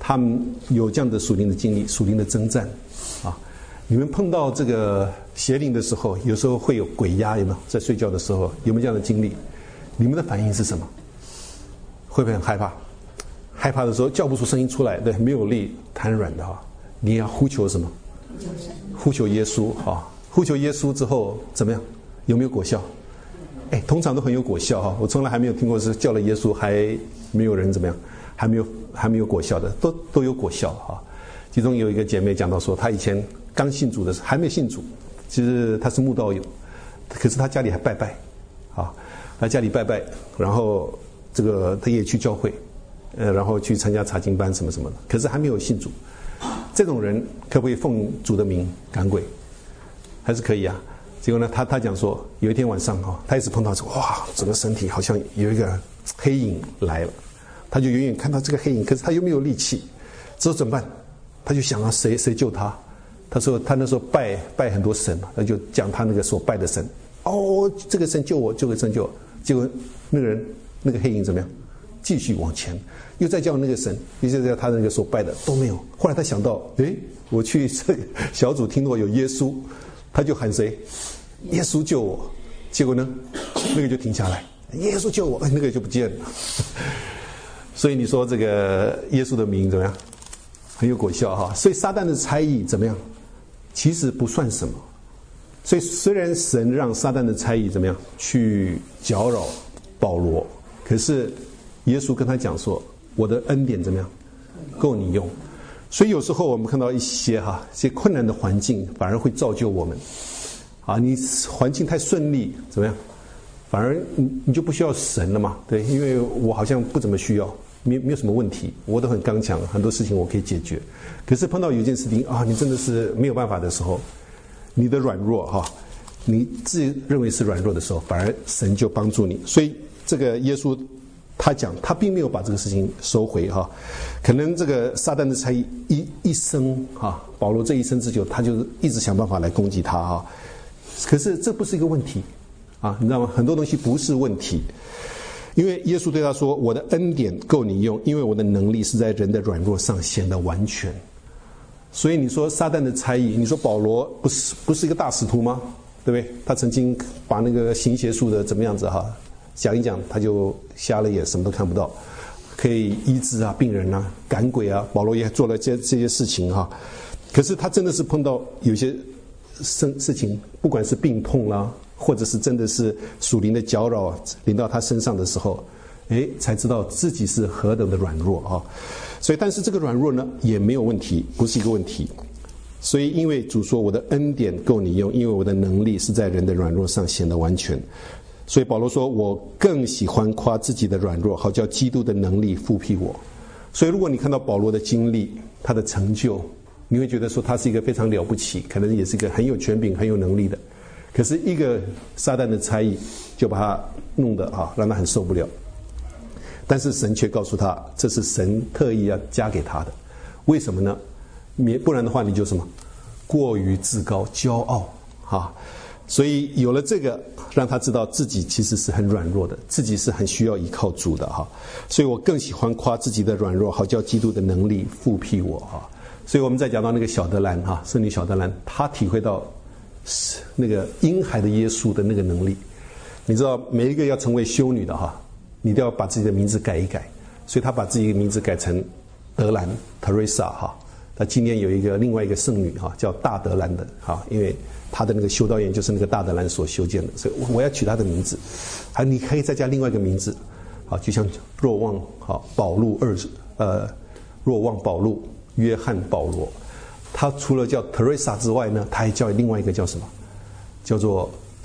他们有这样的属灵的经历、属灵的征战啊。你们碰到这个邪灵的时候，有时候会有鬼压，有没有？在睡觉的时候有没有这样的经历？你们的反应是什么？会不会很害怕？害怕的时候叫不出声音出来，对，没有力，瘫软的哈。你要呼求什么？呼求耶稣啊！呼求耶稣之后怎么样？有没有果效？通常都很有果效哈。我从来还没有听过是叫了耶稣还没有人怎么样，还没有果效的，都有果效哈。其中有一个姐妹讲到说，她以前刚信主的时候，还没信主，其实她是慕道友，可是她家里还拜拜啊，她家里拜拜，然后这个她也去教会，然后去参加查经班什么什么的，可是还没有信主。这种人可不可以奉主的名赶鬼？还是可以啊。结果呢，他讲说，有一天晚上哈，他也是碰到说，哇，整个身体好像有一个黑影来了，他就远远看到这个黑影，可是他又没有力气，之后怎么办？他就想啊，谁救他？他说他那时候拜很多神嘛，他就讲他那个所拜的神，哦，这个神救我，这个神救我。结果那个人那个黑影怎么样？继续往前，又再叫那个神，又再叫他那个所拜的都没有。后来他想到，我去这小组听到有耶稣，他就喊谁？耶稣救我。结果呢，那个就停下来，耶稣救我，那个就不见了。所以你说这个耶稣的名怎么样？很有果效哈。所以撒旦的猜疑怎么样？其实不算什么。所以虽然神让撒旦的猜疑怎么样去搅扰保罗，可是耶稣跟他讲说，我的恩典怎么样够你用。所以有时候我们看到一些困难的环境，反而会造就我们啊。你环境太顺利怎么样，反而你就不需要神了嘛，对，因为我好像不怎么需要，没有什么问题，我都很刚强，很多事情我可以解决。可是碰到有一件事情啊，你真的是没有办法的时候，你的软弱你自己认为是软弱的时候，反而神就帮助你。所以这个耶稣他讲，他并没有把这个事情收回可能这个撒旦的猜疑一生保罗这一生之久，他就一直想办法来攻击他可是这不是一个问题你知道吗？很多东西不是问题，因为耶稣对他说，我的恩典够你用，因为我的能力是在人的软弱上显得完全。所以你说撒旦的猜疑，你说保罗不是一个大使徒吗？对不对？他曾经把那个行邪术的怎么样子讲一讲，他就瞎了眼，什么都看不到，可以医治病人赶鬼保罗也做了这些事情可是他真的是碰到有些事情，不管是病痛啦，或者是真的是属灵的搅扰临到他身上的时候，才知道自己是何等的软弱所以但是这个软弱呢也没有问题，不是一个问题。所以因为主说，我的恩典够你用，因为我的能力是在人的软弱上显得完全。所以保罗说，我更喜欢夸自己的软弱，好叫基督的能力复辟我。所以如果你看到保罗的经历，他的成就，你会觉得说他是一个非常了不起，可能也是一个很有权柄很有能力的。可是一个撒旦的猜疑就把他弄得让他很受不了。但是神却告诉他，这是神特意要加给他的。为什么呢？不然的话你就什么过于自高骄傲所以有了这个，让他知道自己其实是很软弱的，自己是很需要依靠主的所以我更喜欢夸自己的软弱，好叫基督的能力复辟我所以我们再讲到那个小德兰圣女小德兰，他体会到那个婴孩的耶稣的那个能力。你知道每一个要成为修女的你都要把自己的名字改一改，所以他把自己的名字改成德兰 Teresa 他今年有另外一个圣女叫大德兰的因为他的那个修道院就是那个大德兰所修建的，所以我要取他的名字你可以再加另外一个名字就像若望保禄若望保禄约翰保罗，他除了叫 Teresa 之外呢，他还叫另外一个叫什么？叫做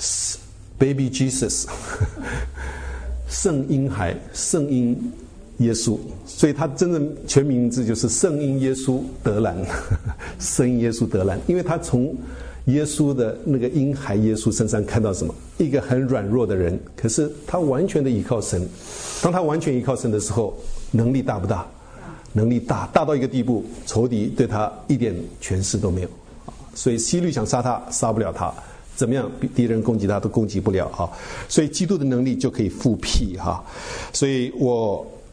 Baby Jesus 圣婴孩，圣婴耶稣。所以他真正全名字就是圣婴耶稣德兰圣婴耶稣德兰。因为他从耶稣的那个婴孩耶稣身上看到什么？一个很软弱的人，可是他完全的依靠神。当他完全依靠神的时候，能力大不大？能力大到一个地步，仇敌对他一点权势都没有所以希律想杀他，杀不了他，怎么样敌人攻击他都攻击不了所以基督的能力就可以复辟所以我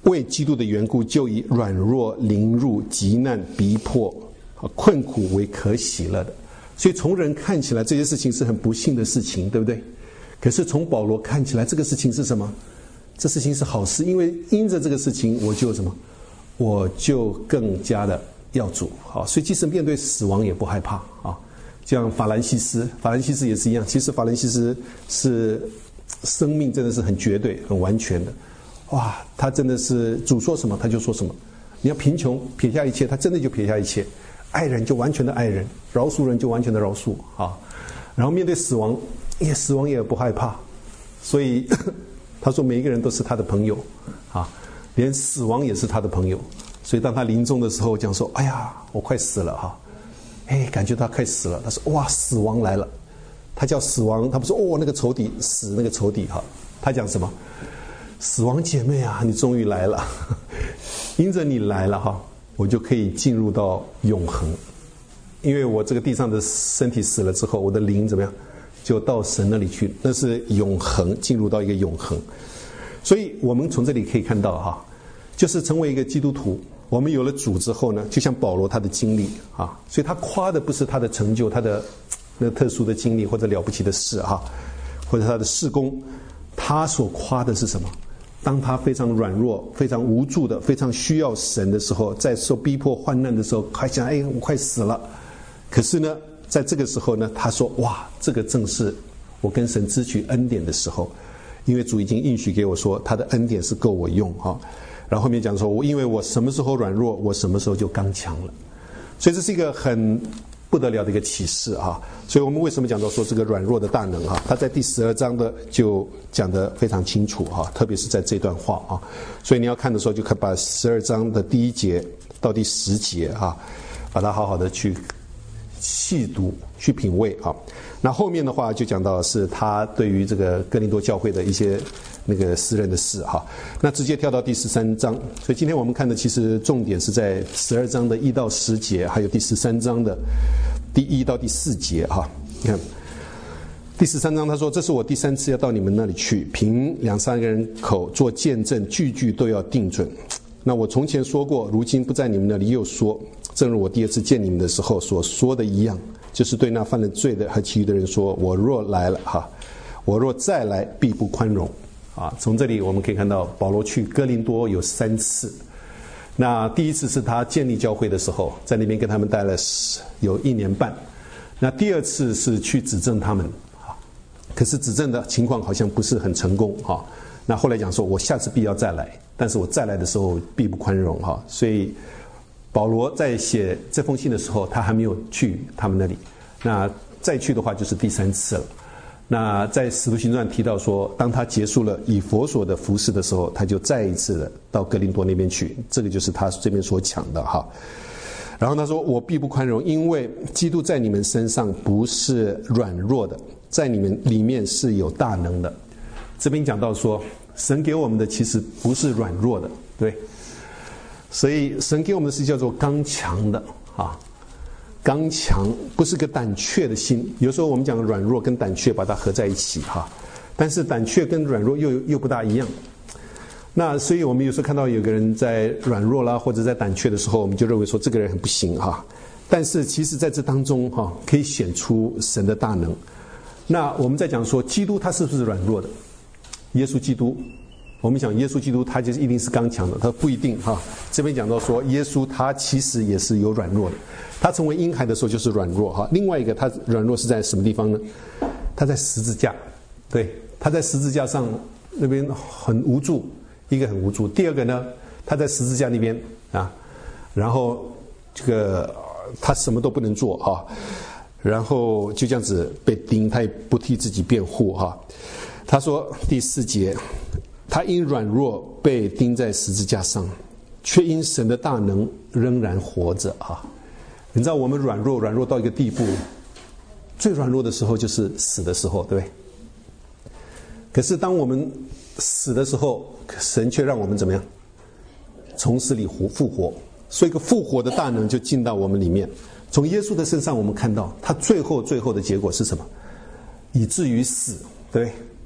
为基督的缘故，就以软弱、凌辱、急难、逼迫、困苦为可喜乐的。所以从人看起来这些事情是很不幸的事情，对不对？可是从保罗看起来，这个事情是什么？这事情是好事，因为因着这个事情，我就什么？我就更加的要主。好，所以即使面对死亡也不害怕啊。像法兰西斯也是一样。其实法兰西斯是生命真的是很绝对、很完全的。哇，他真的是主说什么他就说什么。你要贫穷撇下一切，他真的就撇下一切；爱人就完全的爱人，饶恕人就完全的饶恕啊。然后面对死亡也不害怕，所以他说每一个人都是他的朋友啊，连死亡也是他的朋友。所以当他临终的时候讲说：“哎呀，我快死了哈！”感觉他快死了。他说：“哇，死亡来了！”他叫死亡，他不说那个仇敌死那个仇敌哈，他讲什么？死亡姐妹啊，你终于来了，因着你来了哈，我就可以进入到永恒。因为我这个地上的身体死了之后，我的灵怎么样？就到神那里去，那是永恒，进入到一个永恒。所以我们从这里可以看到哈，就是成为一个基督徒，我们有了主之后呢，就像保罗他的经历啊，所以他夸的不是他的成就，他的那特殊的经历或者了不起的事哈，或者他的事工，他所夸的是什么？当他非常软弱、非常无助的、非常需要神的时候，在受逼迫患难的时候，还想我快死了。可是呢，在这个时候呢，他说：“哇，这个正是我跟神支取恩典的时候，因为主已经应许给我说，他的恩典是够我用哈。”然后后面讲说：“因为我什么时候软弱，我什么时候就刚强了。”所以这是一个很不得了的一个启示啊！所以我们为什么讲到说这个软弱的大能他在第12章的就讲得非常清楚特别是在这段话啊。所以你要看的时候，就看把12章的第1节到第10节把它好好的去细读、去品味啊。那后面的话就讲到是他对于这个哥林多教会的一些那个私人的事那直接跳到第13章。所以今天我们看的其实重点是在12章的1到10节，还有第13章的第1到第4节你看第13章他说：“这是我第3次要到你们那里去，凭2、3个人口做见证，句句都要定准。那我从前说过，如今不在你们那里又说，正如我第2次见你们的时候所说的一样，就是对那犯了罪的和其余的人说，我若来了我若再来，必不宽容。”从这里我们可以看到保罗去哥林多有3次。那第1次是他建立教会的时候，在那边跟他们待了有1年半。那第2次是去指证他们可是指证的情况好像不是很成功那后来讲说，我下次必要再来，但是我再来的时候必不宽容所以保罗在写这封信的时候，他还没有去他们那里。那再去的话就是第3次了。那在使徒行传提到说，当他结束了以弗所的服事的时候，他就再一次的到哥林多那边去，这个就是他这边所讲的然后他说：“我必不宽容，因为基督在你们身上不是软弱的，在你们里面是有大能的。”这边讲到说，神给我们的其实不是软弱的，对。所以神给我们的是叫做刚强的刚强不是个胆怯的心。有时候我们讲软弱跟胆怯把它合在一起但是胆怯跟软弱又不大一样。那所以我们有时候看到有个人在软弱啦或者在胆怯的时候，我们就认为说这个人很不行但是其实在这当中可以显出神的大能。那我们在讲说基督他是不是软弱的？耶稣基督，我们讲耶稣基督他就是一定是刚强的，他不一定这边讲到说耶稣他其实也是有软弱的。他成为婴孩的时候就是软弱另外一个他软弱是在什么地方呢？他在十字架，对，他在十字架上那边很无助，一个很无助。第二个呢，他在十字架那边然后这个他什么都不能做然后就这样子被钉，他也不替自己辩护他说第4节，他因软弱被钉在十字架上，却因神的大能仍然活着你知道我们软弱到一个地步，最软弱的时候就是死的时候，对不对？可是当我们死的时候，神却让我们怎么样？从死里复活。所以一个复活的大能就进到我们里面。从耶稣的身上我们看到他最后的结果是什么？以至于死，对不对？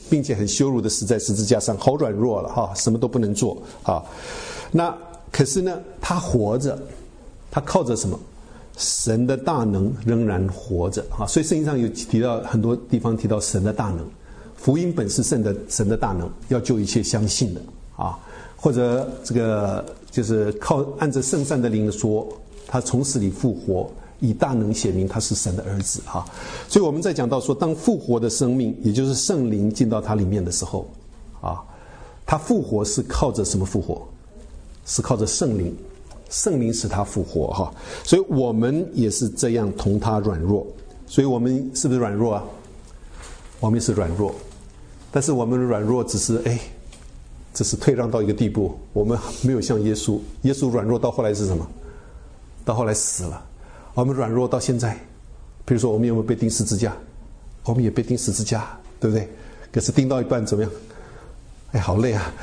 并且很羞辱的死在十字架上，好软弱了哈，什么都不能做啊。那可是呢，他活着，他靠着什么？神的大能仍然活着啊。所以圣经上有提到很多地方提到神的大能，福音本是神的大能，要救一切相信的啊。或者这个就是按着圣善的灵说，他从死里复活，以大能显明他是神的儿子哈。所以我们在讲到说，当复活的生命，也就是圣灵进到他里面的时候啊，他复活是靠着什么复活？是靠着圣灵，圣灵使他复活哈。所以我们也是这样同他软弱。所以我们是不是软弱啊？我们也是软弱，但是我们的软弱只是只是退让到一个地步，我们没有像耶稣软弱到后来是什么？到后来死了。我们软弱到现在，比如说我们有没有被钉十字架？我们也被钉十字架，对不对？可是钉到一半怎么样？好累啊，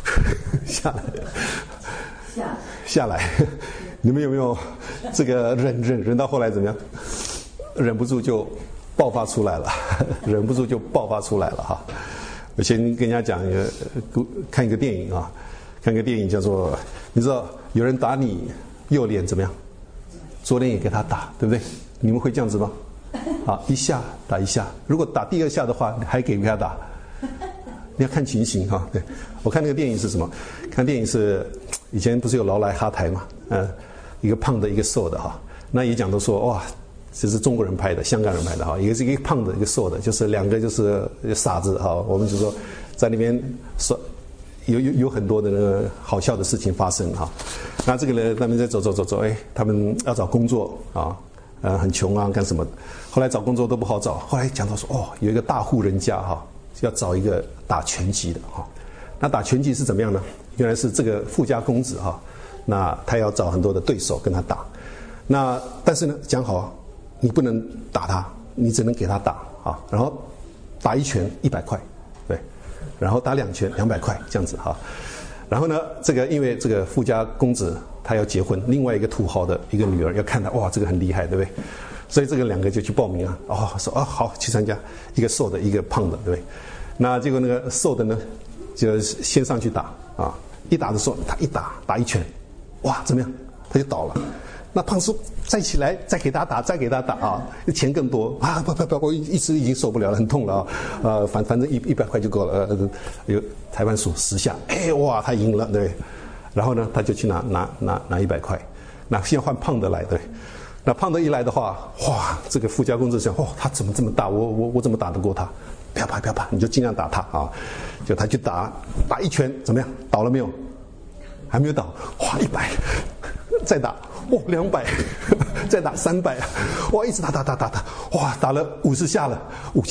下来。你们有没有这个忍到后来怎么样？忍不住就爆发出来了，忍不住就爆发出来了哈。我先跟人家讲看一个电影啊，看一个电影叫做，你知道有人打你右脸怎么样？左脸也给他打，对不对？你们会这样子吗？好，一下打一下，如果打第二下的话，还给他打。你要看情形哈。对，我看那个电影是什么？看电影是以前不是有劳莱哈台嘛？一个胖的，一个瘦的哈。那也讲到说哇，这是中国人拍的，香港人拍的哈，一个是一个胖的，一个瘦的，就是两个就是傻子哈。我们就说在那边说有很多的那个好笑的事情发生哈。那这个呢，他们在走，他们要找工作啊，很穷啊，干什么？后来找工作都不好找。后来讲到说有一个大户人家哈，要找一个打拳击的哈。那打拳击是怎么样呢？原来是这个富家公子哈，那他要找很多的对手跟他打。那但是呢，讲好你不能打他，你只能给他打啊。然后打一拳100块，对，然后打2拳200块这样子哈。然后呢，这个因为这个富家公子他要结婚，另外一个土豪的一个女儿要看他，哇，这个很厉害，对不对？所以这个两个就去报名啊，说好去参加，一个瘦的，一个胖的，对不对？那结果那个瘦的呢，就先上去打啊，一打的时候他一打一拳，哇，怎么样？他就倒了。那胖叔再起来，再给他打啊，钱更多啊！不，我一直已经受不了了，很痛了啊！反正100块就够了。有裁判数10下，哇，他赢了，对。然后呢，他就去拿100块。那现在换胖的来，对。那胖的一来的话，哇，这个富家公子想，他怎么这么大？我怎么打得过他？不要怕，你就尽量打他啊！就他去打一拳，怎么样？倒了没有？还没有倒，哇，100，再打。200，再打300，哇，一直打，哇，打了50下了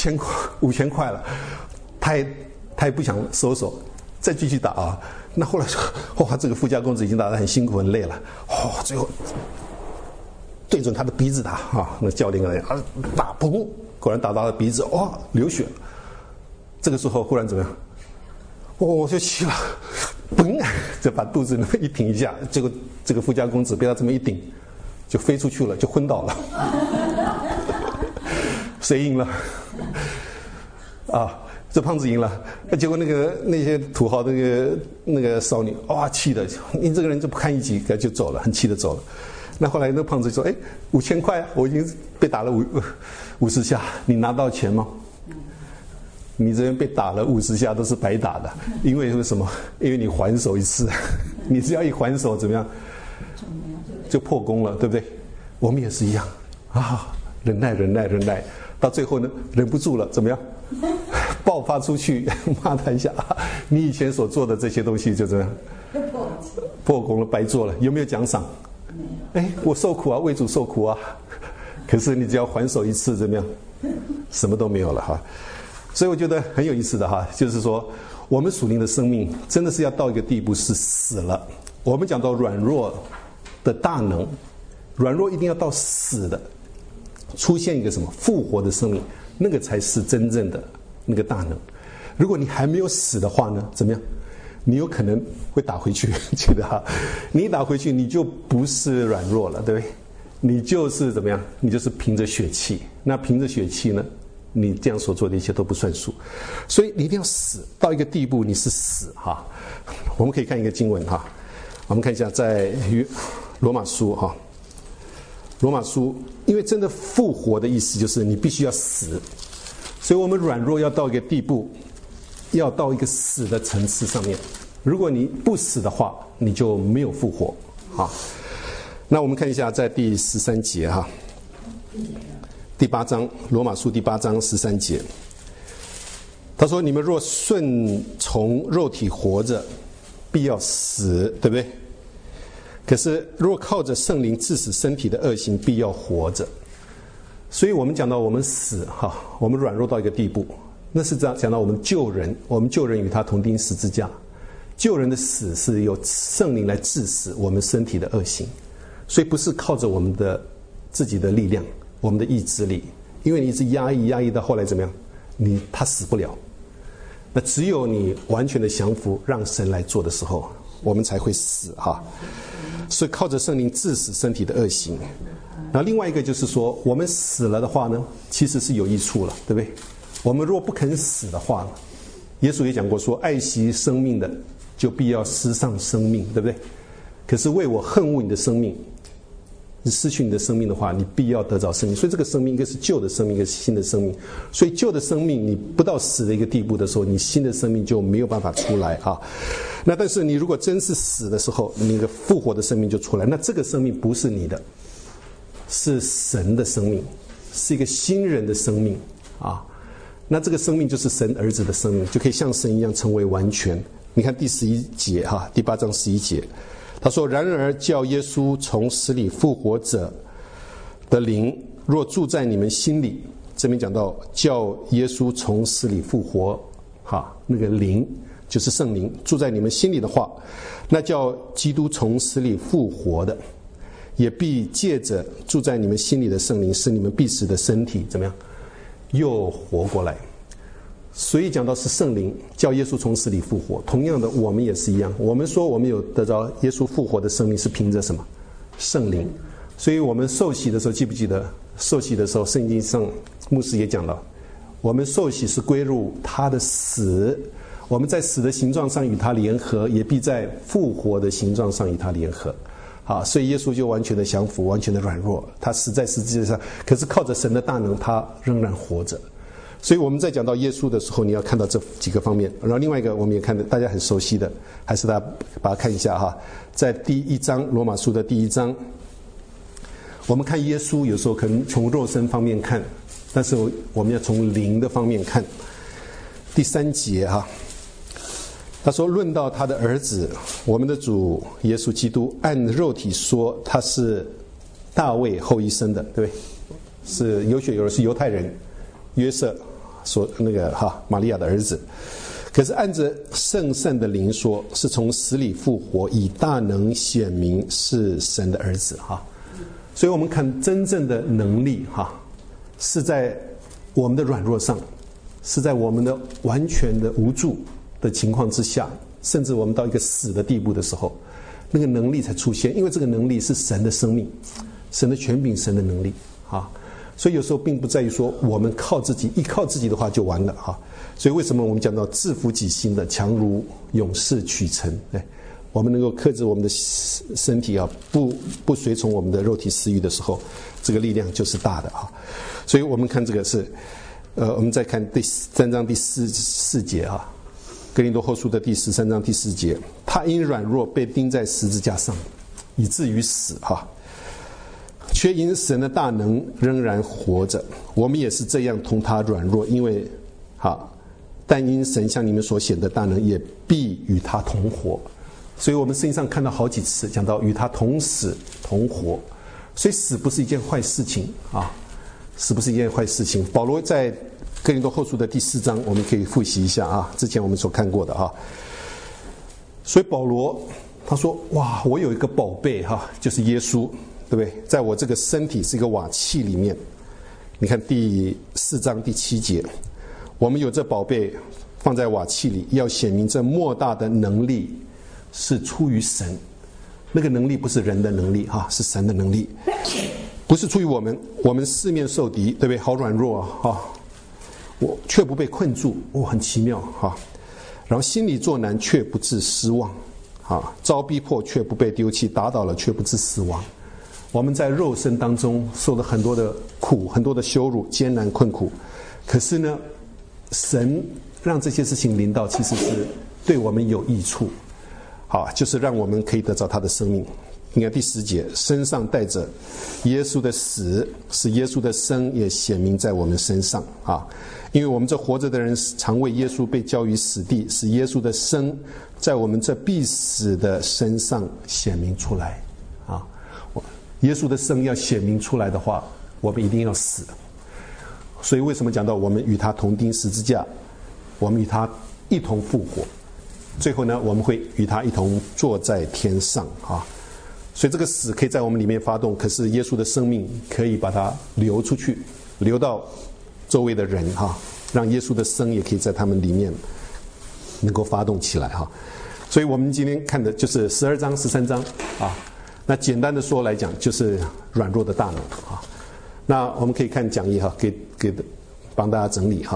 ，5000块了，他也不想收手，再继续打啊。那后来说，哇，这个富家公子已经打得很辛苦很累了，最后对准他的鼻子打啊，那教练打，砰，果然打到了鼻子，哇，流血了。这个时候忽然怎么样？我就气了。嘣，就把肚子那么一挺一下，结果这个富家公子被他这么一顶，就飞出去了，就昏倒了。谁赢了？啊，这胖子赢了。结果那些土豪的那个少女，哇，气的，你这个人就不堪一击，就走了，很气的走了。那后来那胖子说：“5000块，我已经被打了50下，你拿到钱吗？”你这边被打了50下都是白打的，因为什么？因为你还手一次，你只要一还手怎么样，就破功了，对不对？我们也是一样啊，忍耐，到最后呢，忍不住了，怎么样？爆发出去骂他一下，你以前所做的这些东西就这样破功了，白做了，有没有奖赏？我受苦啊，为主受苦啊，可是你只要还手一次，怎么样？什么都没有了哈。所以我觉得很有意思的哈，就是说我们属灵的生命真的是要到一个地步是死了。我们讲到软弱的大能，软弱一定要到死的，出现一个什么复活的生命，那个才是真正的那个大能。如果你还没有死的话呢，怎么样？你有可能会打回去，记得哈，你一打回去你就不是软弱了，对不对？你就是怎么样？你就是凭着血气。那凭着血气呢， 你这样所做的一切都不算数。所以你一定要死到一个地步，你是死哈。我们可以看一个经文哈，我们看一下在罗马书哈。罗马书，因为真的复活的意思就是你必须要死，所以我们软弱要到一个地步，要到一个死的层次上面。如果你不死的话，你就没有复活啊。那我们看一下在第13节哈，第8章，罗马书第8章13节，他说：“你们若顺从肉体活着，必要死，对不对？可是若靠着圣灵治死身体的恶行，必要活着。”所以我们讲到我们死哈，我们软弱到一个地步，那是讲到我们救人，我们救人与他同钉十字架。救人的死是由圣灵来治死我们身体的恶行，所以不是靠着我们的自己的力量，我们的意志力，因为你一直压抑到后来怎么样？他死不了。那只有你完全的降服，让神来做的时候，我们才会死哈。所以靠着圣灵治死身体的恶行。然后另外一个就是说，我们死了的话呢，其实是有益处了，对不对？我们若不肯死的话，耶稣也讲过说，爱惜生命的，就必要失丧生命，对不对？可是为我恨恶你的生命，你失去你的生命的话，你必要得着生命。所以这个生命一个是旧的生命，一个是新的生命。所以旧的生命你不到死的一个地步的时候，你新的生命就没有办法出来啊。那但是你如果真是死的时候，你那个复活的生命就出来。那这个生命不是你的，是神的生命，是一个新人的生命啊。那这个生命就是神儿子的生命，就可以像神一样成为完全。你看第11节哈，第8章11节，他说：“然而叫耶稣从死里复活者的灵，若住在你们心里。”这边讲到叫耶稣从死里复活，哈，那个灵就是圣灵住在你们心里的话，那叫基督从死里复活的，也必借着住在你们心里的圣灵，使你们必死的身体怎么样？又活过来。所以讲到是圣灵叫耶稣从死里复活，同样的我们也是一样。我们说我们有得着耶稣复活的生命，是凭着什么？圣灵。所以我们受洗的时候，记不记得受洗的时候，圣经上牧师也讲了，我们受洗是归入他的死，我们在死的形状上与他联合，也必在复活的形状上与他联合。好，所以耶稣就完全的降服，完全的软弱，他死在十字架上，可是靠着神的大能，他仍然活着。所以我们在讲到耶稣的时候，你要看到这几个方面。然后另外一个我们也看到大家很熟悉的，还是大家把它看一下哈，在第1章罗马书的第1章，我们看耶稣有时候可能从肉身方面看，但是我们要从灵的方面看。第3节哈，他说：“论到他的儿子，我们的主耶稣基督，按肉体说他是大卫后裔生的，对不对？是有血有肉，是犹太人约瑟所玛利亚的儿子。可是按着圣的灵说，是从死里复活，以大能显明是神的儿子哈。所以我们看真正的能力哈，是在我们的软弱上，是在我们的完全的无助的情况之下，甚至我们到一个死的地步的时候，那个能力才出现。因为这个能力是神的生命，神的权柄，神的能力啊。所以有时候并不在于说我们靠自己，依靠自己的话就完了哈。所以为什么我们讲到制服己心的，强如勇士取城？我们能够克制我们的身体啊，不随从我们的肉体私欲的时候，这个力量就是大的啊。所以我们看这个是，我们再看第3章第4节啊，哥林多后书的第13章第4节，他因软弱被钉在十字架上，以至于死哈。却因神的大能仍然活着，我们也是这样同他软弱，因为但因神向你们所显的大能，也必与他同活。所以我们圣经上看到好几次讲到与他同死同活，所以死不是一件坏事情啊，死不是一件坏事情。保罗在哥林多后书的第4章，我们可以复习一下啊，之前我们所看过的啊。所以保罗他说：“哇，我有一个宝贝哈，就是耶稣。”对不对？在我这个身体是一个瓦器里面，你看第4章第7节，我们有这宝贝放在瓦器里，要显明这莫大的能力是出于神。那个能力不是人的能力哈，是神的能力，不是出于我们。我们四面受敌，对不对？好软弱啊！ 我却不被困住，很奇妙哈。然后心里作难却不致失望，遭逼迫却不被丢弃，打倒了却不致死亡。我们在肉身当中受了很多的苦，很多的羞辱、艰难、困苦，可是呢，神让这些事情临到，其实是对我们有益处，就是让我们可以得着他的生命。你看第10节，身上带着耶稣的死，使耶稣的生也显明在我们身上因为我们这活着的人常为耶稣被交于死地，使耶稣的生在我们这必死的身上显明出来耶稣的生要显明出来的话，我们一定要死。所以为什么讲到我们与他同钉十字架，我们与他一同复活，最后呢，我们会与他一同坐在天上所以这个死可以在我们里面发动，可是耶稣的生命可以把它流出去，流到周围的人让耶稣的生也可以在他们里面能够发动起来所以我们今天看的就是12章13章那简单的说来讲，就是软弱的大能那我们可以看讲义给帮大家整理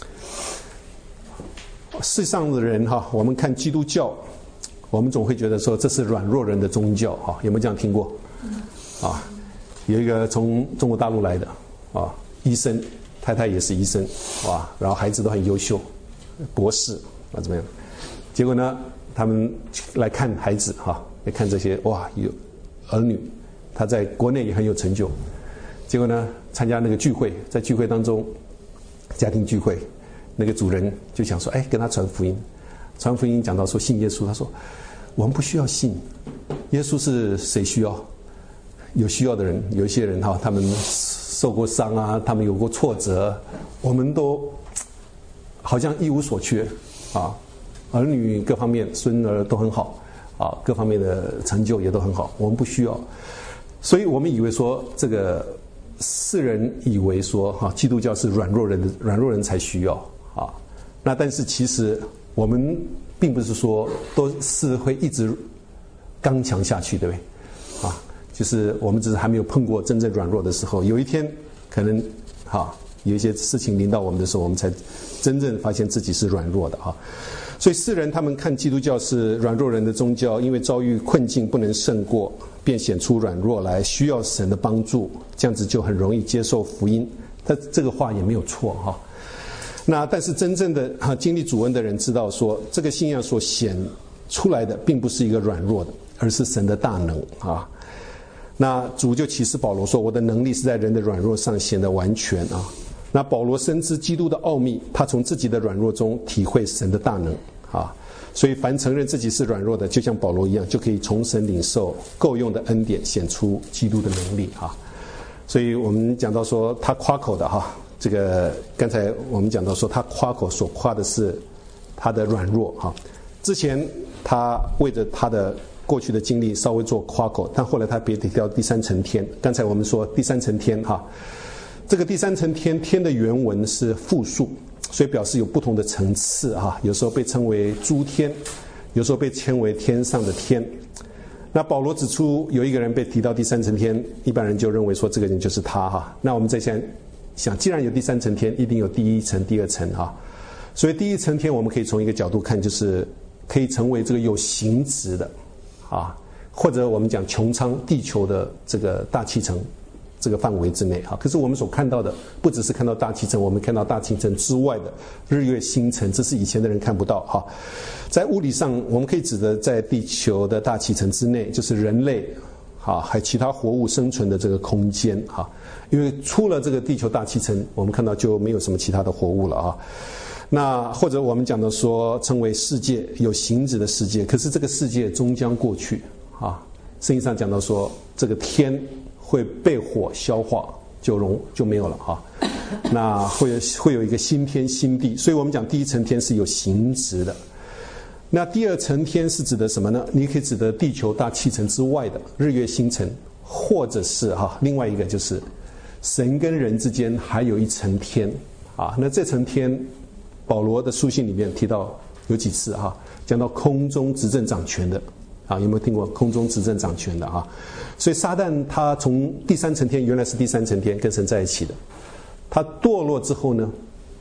世上的人我们看基督教，我们总会觉得说这是软弱人的宗教有没有这样听过有一个从中国大陆来的医生，太太也是医生然后孩子都很优秀，博士怎么样？结果呢，他们来看孩子来看这些有儿女，他在国内也很有成就。结果呢，参加那个聚会，在聚会当中，家庭聚会，那个主人就想说，跟他传福音，传福音讲到说信耶稣，他说我们不需要信，耶稣是谁需要？有需要的人，有一些人他们受过伤他们有过挫折，我们都好像一无所缺儿女各方面孙儿都很好各方面的成就也都很好，我们不需要。所以我们以为说这个世人以为说基督教是软弱人才需要那但是其实我们并不是说都是会一直刚强下去，对不对就是我们只是还没有碰过真正软弱的时候，有一天可能有一些事情临到我们的时候，我们才真正发现自己是软弱的所以世人他们看基督教是软弱人的宗教，因为遭遇困境不能胜过，便显出软弱来，需要神的帮助，这样子就很容易接受福音。他这个话也没有错那但是真正的经历主恩的人知道说，这个信仰所显出来的并不是一个软弱的，而是神的大能那主就启示保罗说，我的能力是在人的软弱上显得完全那保罗深知基督的奥秘，他从自己的软弱中体会神的大能所以凡承认自己是软弱的，就像保罗一样，就可以从神领受够用的恩典，显出基督的能力所以我们讲到说他夸口的这个刚才我们讲到说他夸口所夸的是他的软弱之前他为着他的过去的经历稍微做夸口，但后来他别提到第三层天。刚才我们说第三层天这个第三层天，天的原文是复数，所以表示有不同的层次有时候被称为诸天，有时候被称为天上的天。那保罗指出有一个人被提到第三层天，一般人就认为说这个人就是他那我们在现在想，既然有第三层天，一定有第一层第二层所以第一层天我们可以从一个角度看，就是可以成为这个有形质的或者我们讲穹苍地球的这个大气层这个范围之内可是我们所看到的不只是看到大气层，我们看到大气层之外的日月星辰，这是以前的人看不到在物理上我们可以指的在地球的大气层之内，就是人类还有其他活物生存的这个空间因为出了这个地球大气层，我们看到就没有什么其他的活物了那或者我们讲的说称为世界，有形质的世界，可是这个世界终将过去圣经上讲到说这个天会被火消化，就没有了那会有一个新天新地，所以我们讲第一层天是有形质的。那第二层天是指的什么呢？你可以指的地球大气层之外的日月星辰，或者是另外一个就是神跟人之间还有一层天那这层天保罗的书信里面提到有几次讲到空中执政掌权的有没有听过空中执政掌权的所以撒旦他从第三层天，原来是第三层天跟神在一起的，他堕落之后呢，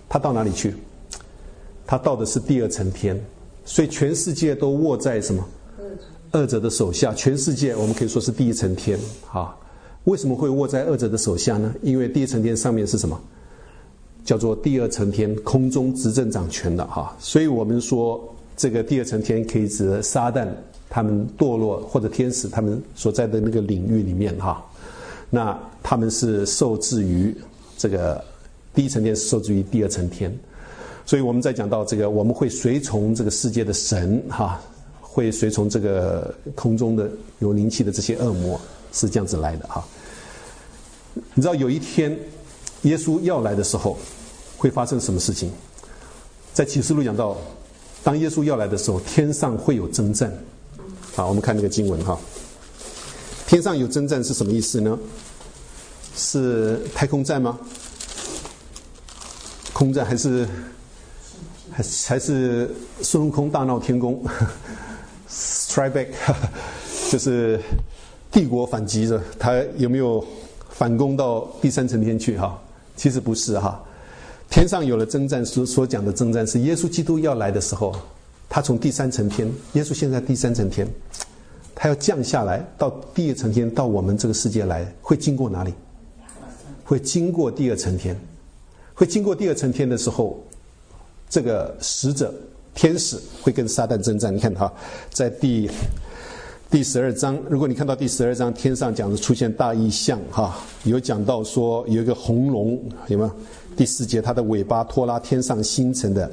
他到哪里去？他到的是第二层天，所以全世界都握在什么？恶者的手下。全世界我们可以说是第一层天啊。为什么会握在恶者的手下呢？因为第一层天上面是什么？叫做第二层天，空中执政掌权的哈。所以我们说这个第二层天可以指撒旦他们堕落，或者天使他们所在的那个领域里面哈。那他们是受制于这个第一层天，受制于第二层天。所以我们在讲到这个，我们会随从这个世界的神哈，会随从这个空中的有灵气的这些恶魔，是这样子来的哈。你知道有一天耶稣要来的时候会发生什么事情？在启示录讲到，当耶稣要来的时候，天上会有征战。好，我们看那个经文哈。天上有征战是什么意思呢？是太空战吗？空战还是孙悟空大闹天宫？Strike back， 就是帝国反击着他有没有反攻到第三层天去哈？其实不是哈。天上有了征战，所讲的征战是耶稣基督要来的时候，他从第三层天，耶稣现在第三层天，他要降下来到第二层天，到我们这个世界来，会经过哪里？会经过第二层天。会经过第二层天的时候，这个使者天使会跟撒旦征战。你看哈，在第12章，如果你看到第12章，天上讲的出现大异象哈，有讲到说有一个红龙，有没有？第4节，它的尾巴拖拉天上星辰的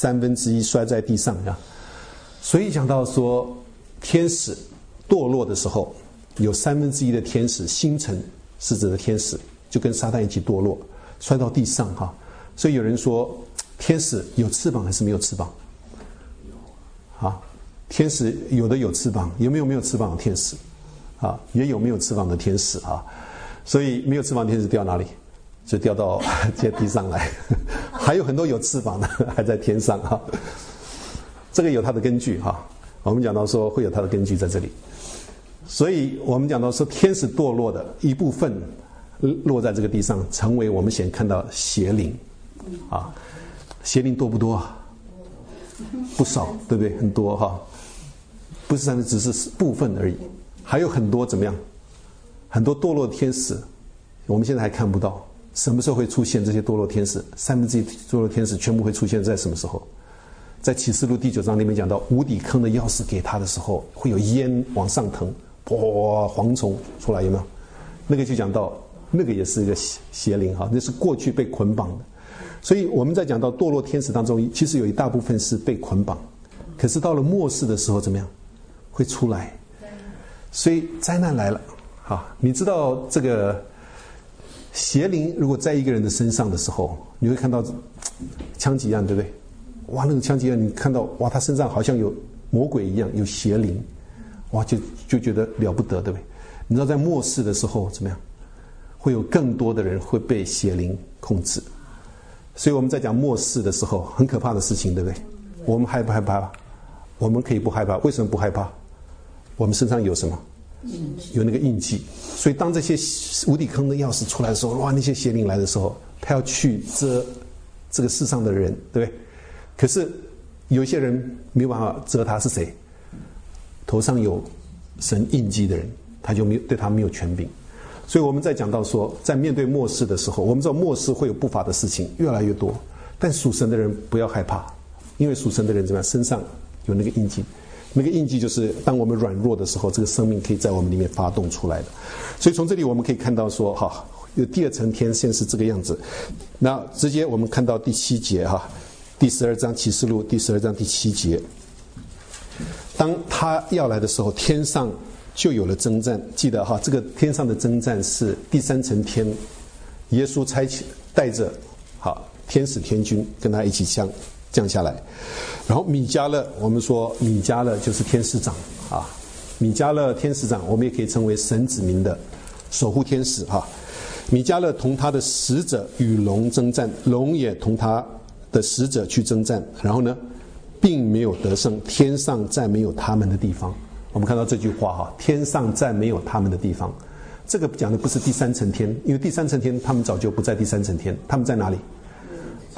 1/3摔在地上啊。所以讲到说，天使堕落的时候，有1/3的天使，星辰是指的天使，就跟撒旦一起堕落，摔到地上哈。所以有人说，天使有翅膀还是没有翅膀？啊，天使有的有翅膀，有没有翅膀的天使？啊，也有没有翅膀的天使啊。所以没有翅膀的天使掉哪里？就掉到地上来。还有很多有翅膀的还在天上哈。这个有它的根据哈。我们讲到说会有它的根据在这里。所以我们讲到说天使堕落的一部分落在这个地上，成为我们现在看到邪灵啊。邪灵多不多啊？不少，对不对？很多哈。不是只是部分而已，还有很多怎么样？很多堕落的天使，我们现在还看不到。什么时候会出现这些堕落天使？1/3堕落天使全部会出现在什么时候？在启示录第9章里面讲到，无底坑的钥匙给他的时候，会有烟往上腾，哗，蝗虫出来，有没有？那个就讲到，那个也是一个邪灵哈，那是过去被捆绑的。所以我们在讲到堕落天使当中，其实有一大部分是被捆绑，可是到了末世的时候怎么样？会出来。所以灾难来了啊！你知道这个邪灵如果在一个人的身上的时候，你会看到枪击案，对不对？哇，那个枪击案你看到哇，他身上好像有魔鬼一样，有邪灵，哇，就觉得了不得，对不对？你知道在末世的时候怎么样？会有更多的人会被邪灵控制。所以我们在讲末世的时候，很可怕的事情，对不对？我们害不害怕？我们可以不害怕。为什么不害怕？我们身上有什么？有那个印记。所以当这些无底坑的钥匙出来的时候，哇，那些邪灵来的时候，他要去遮这个世上的人，对不对？可是有一些人没有办法遮他，是谁？头上有神印记的人，他就对他没有权柄。所以我们在讲到说，在面对末世的时候，我们知道末世会有不法的事情越来越多，但属神的人不要害怕，因为属神的人怎么样？身上有那个印记。那个印记就是当我们软弱的时候，这个生命可以在我们里面发动出来的。所以从这里我们可以看到说，哈，有第二层天现是这个样子。那直接我们看到第7节哈，第12章启示录第12章第7节，当他要来的时候，天上就有了征战。记得哈，这个天上的征战是第3层天，耶稣差遣带着好天使天军跟他一起降下来。然后米迦勒，我们说米迦勒就是天使长啊，米迦勒天使长，我们也可以称为神子民的守护天使哈。米迦勒同他的使者与龙征战，龙也同他的使者去征战，然后呢，并没有得胜，天上再没有他们的地方。我们看到这句话哈，天上再没有他们的地方。这个讲的不是第3层天，因为第3层天他们早就不在第3层天，他们在哪里？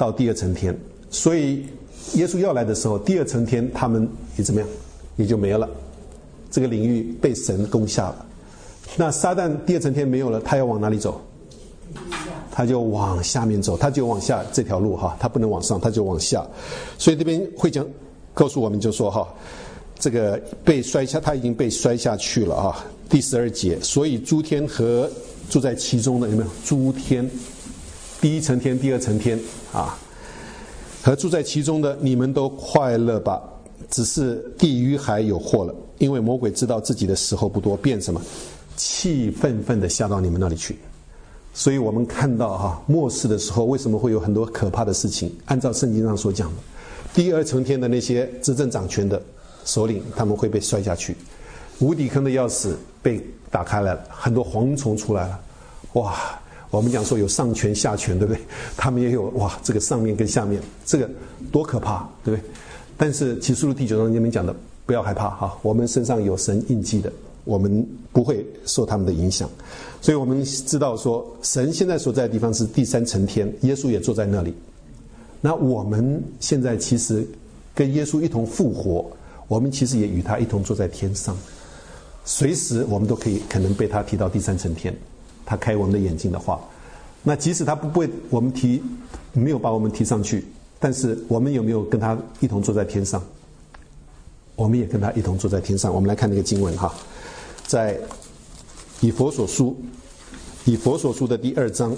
到第二层天，所以耶稣要来的时候，第二层天他们也怎么样，也就没了，这个领域被神攻下了。那撒旦第二层天没有了，他要往哪里走？他就往下面走，他就往下这条路哈，他不能往上，他就往下。所以这边会讲告诉我们就说哈，这个被摔下，他已经被摔下去了啊。第12节，所以诸天和住在其中的，有没有？诸天，第一层天、第二层天啊，和住在其中的，你们都快乐吧。只是地狱还有祸了，因为魔鬼知道自己的时候不多，便什么气愤愤的下到你们那里去。所以我们看到哈，末世的时候为什么会有很多可怕的事情？按照圣经上所讲的，第二层天的那些执政掌权的首领，他们会被摔下去；无底坑的钥匙被打开来了，很多蝗虫出来了。哇，我们讲说有上权下权，对不对？他们也有哇，这个上面跟下面，这个多可怕，对不对？但是启示录第9章里面讲的，不要害怕哈，我们身上有神印记的，我们不会受他们的影响。所以我们知道说，神现在所在的地方是第3层天，耶稣也坐在那里。那我们现在其实跟耶稣一同复活，我们其实也与他一同坐在天上，随时我们都可能被他提到第3层天。他开我们的眼睛的话，那即使他不被我们没有把我们提上去，但是我们有没有跟他一同坐在天上？我们也跟他一同坐在天上。我们来看那个经文哈，在以弗所书的第2章，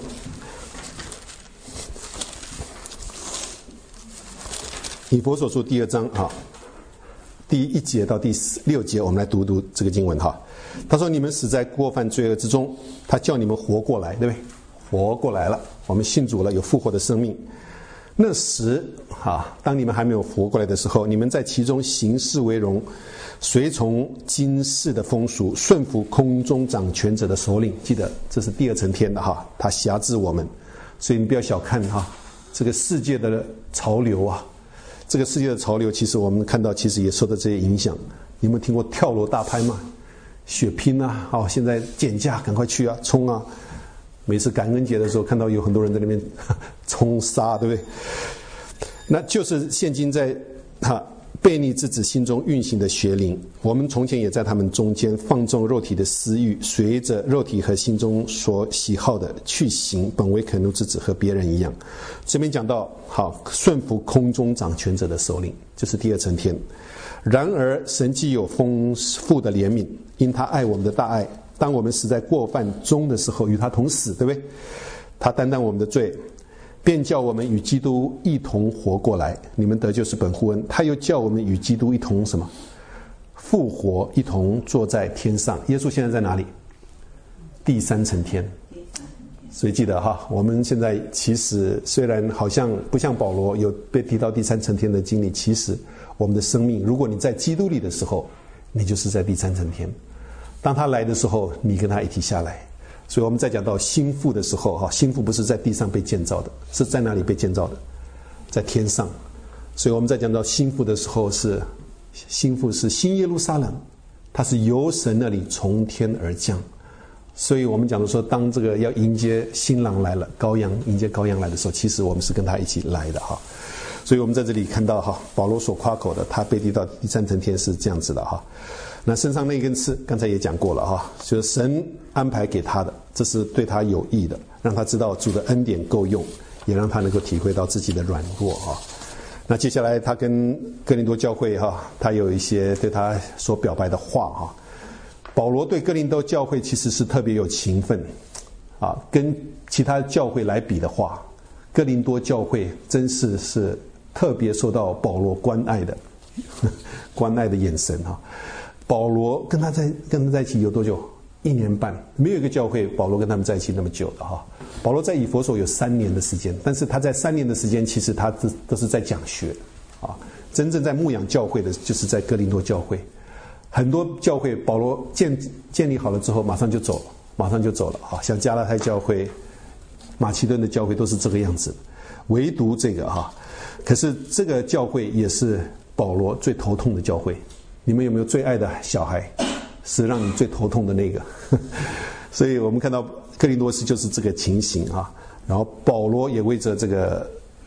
以弗所书第2章哈，第1节到第6节，我们来读这个经文哈。他说：“你们死在过犯罪恶之中，他叫你们活过来，对不对？活过来了，我们信主了，有复活的生命。那时当你们还没有活过来的时候，你们在其中行事为荣，随从今世的风俗，顺服空中掌权者的首领。记得这是第2层天的哈，他辖制我们，所以你不要小看哈这个世界的潮流啊。这个世界的潮流，其实我们看到，其实也受到这些影响。你有没有听过跳楼大拍卖、血拼啊？现在减价，赶快去啊，冲啊！每次感恩节的时候，看到有很多人在那边冲杀，对不对？那就是现今在悖逆之子心中运行的邪灵。我们从前也在他们中间放纵肉体的私欲，随着肉体和心中所喜好的去行，本为可怒之子，和别人一样。这边讲到顺服空中掌权者的首领，就是第2层天。然而神既有丰富的怜悯，因他爱我们的大爱，当我们死在过犯中的时候，与他同死，对不对？他担当我们的罪，便叫我们与基督一同活过来。你们得救是本乎恩，他又叫我们与基督一同什么？复活，一同坐在天上。耶稣现在在哪里？第3层天。所以记得我们现在其实虽然好像不像保罗有被提到第3层天的经历，其实我们的生命，如果你在基督里的时候，你就是在第3层天。当他来的时候，你跟他一起下来。所以我们在讲到新妇的时候，新妇不是在地上被建造的，是在哪里被建造的？在天上。所以我们在讲到新妇的时候，新妇是新耶路撒冷，它是由神那里从天而降。所以我们讲的说，当这个要迎接新郎来了，迎接羔羊来的时候，其实我们是跟他一起来的哈。所以我们在这里看到保罗所夸口的，他被提到第3层天是这样子的哈。那身上那根刺，刚才也讲过了哈，就是神安排给他的，这是对他有益的，让他知道主的恩典够用，也让他能够体会到自己的软弱哈。那接下来他跟哥林多教会他有一些对他所表白的话哈。保罗对哥林多教会其实是特别有情分跟其他教会来比的话，哥林多教会真是特别受到保罗关爱的眼神保罗跟他在一起有多久？1年半，没有一个教会保罗跟他们在一起那么久的保罗在以弗所有3年的时间，但是他在3年的时间，其实他都是在讲学真正在牧养教会的就是在哥林多教会。很多教会保罗建立好了之后马上就走了像加拉太教会、马其顿的教会都是这个样子，唯独这个可是这个教会也是保罗最头痛的教会。你们有没有最爱的小孩是让你最头痛的那个？所以我们看到哥林多就是这个情形然后保罗也为着这个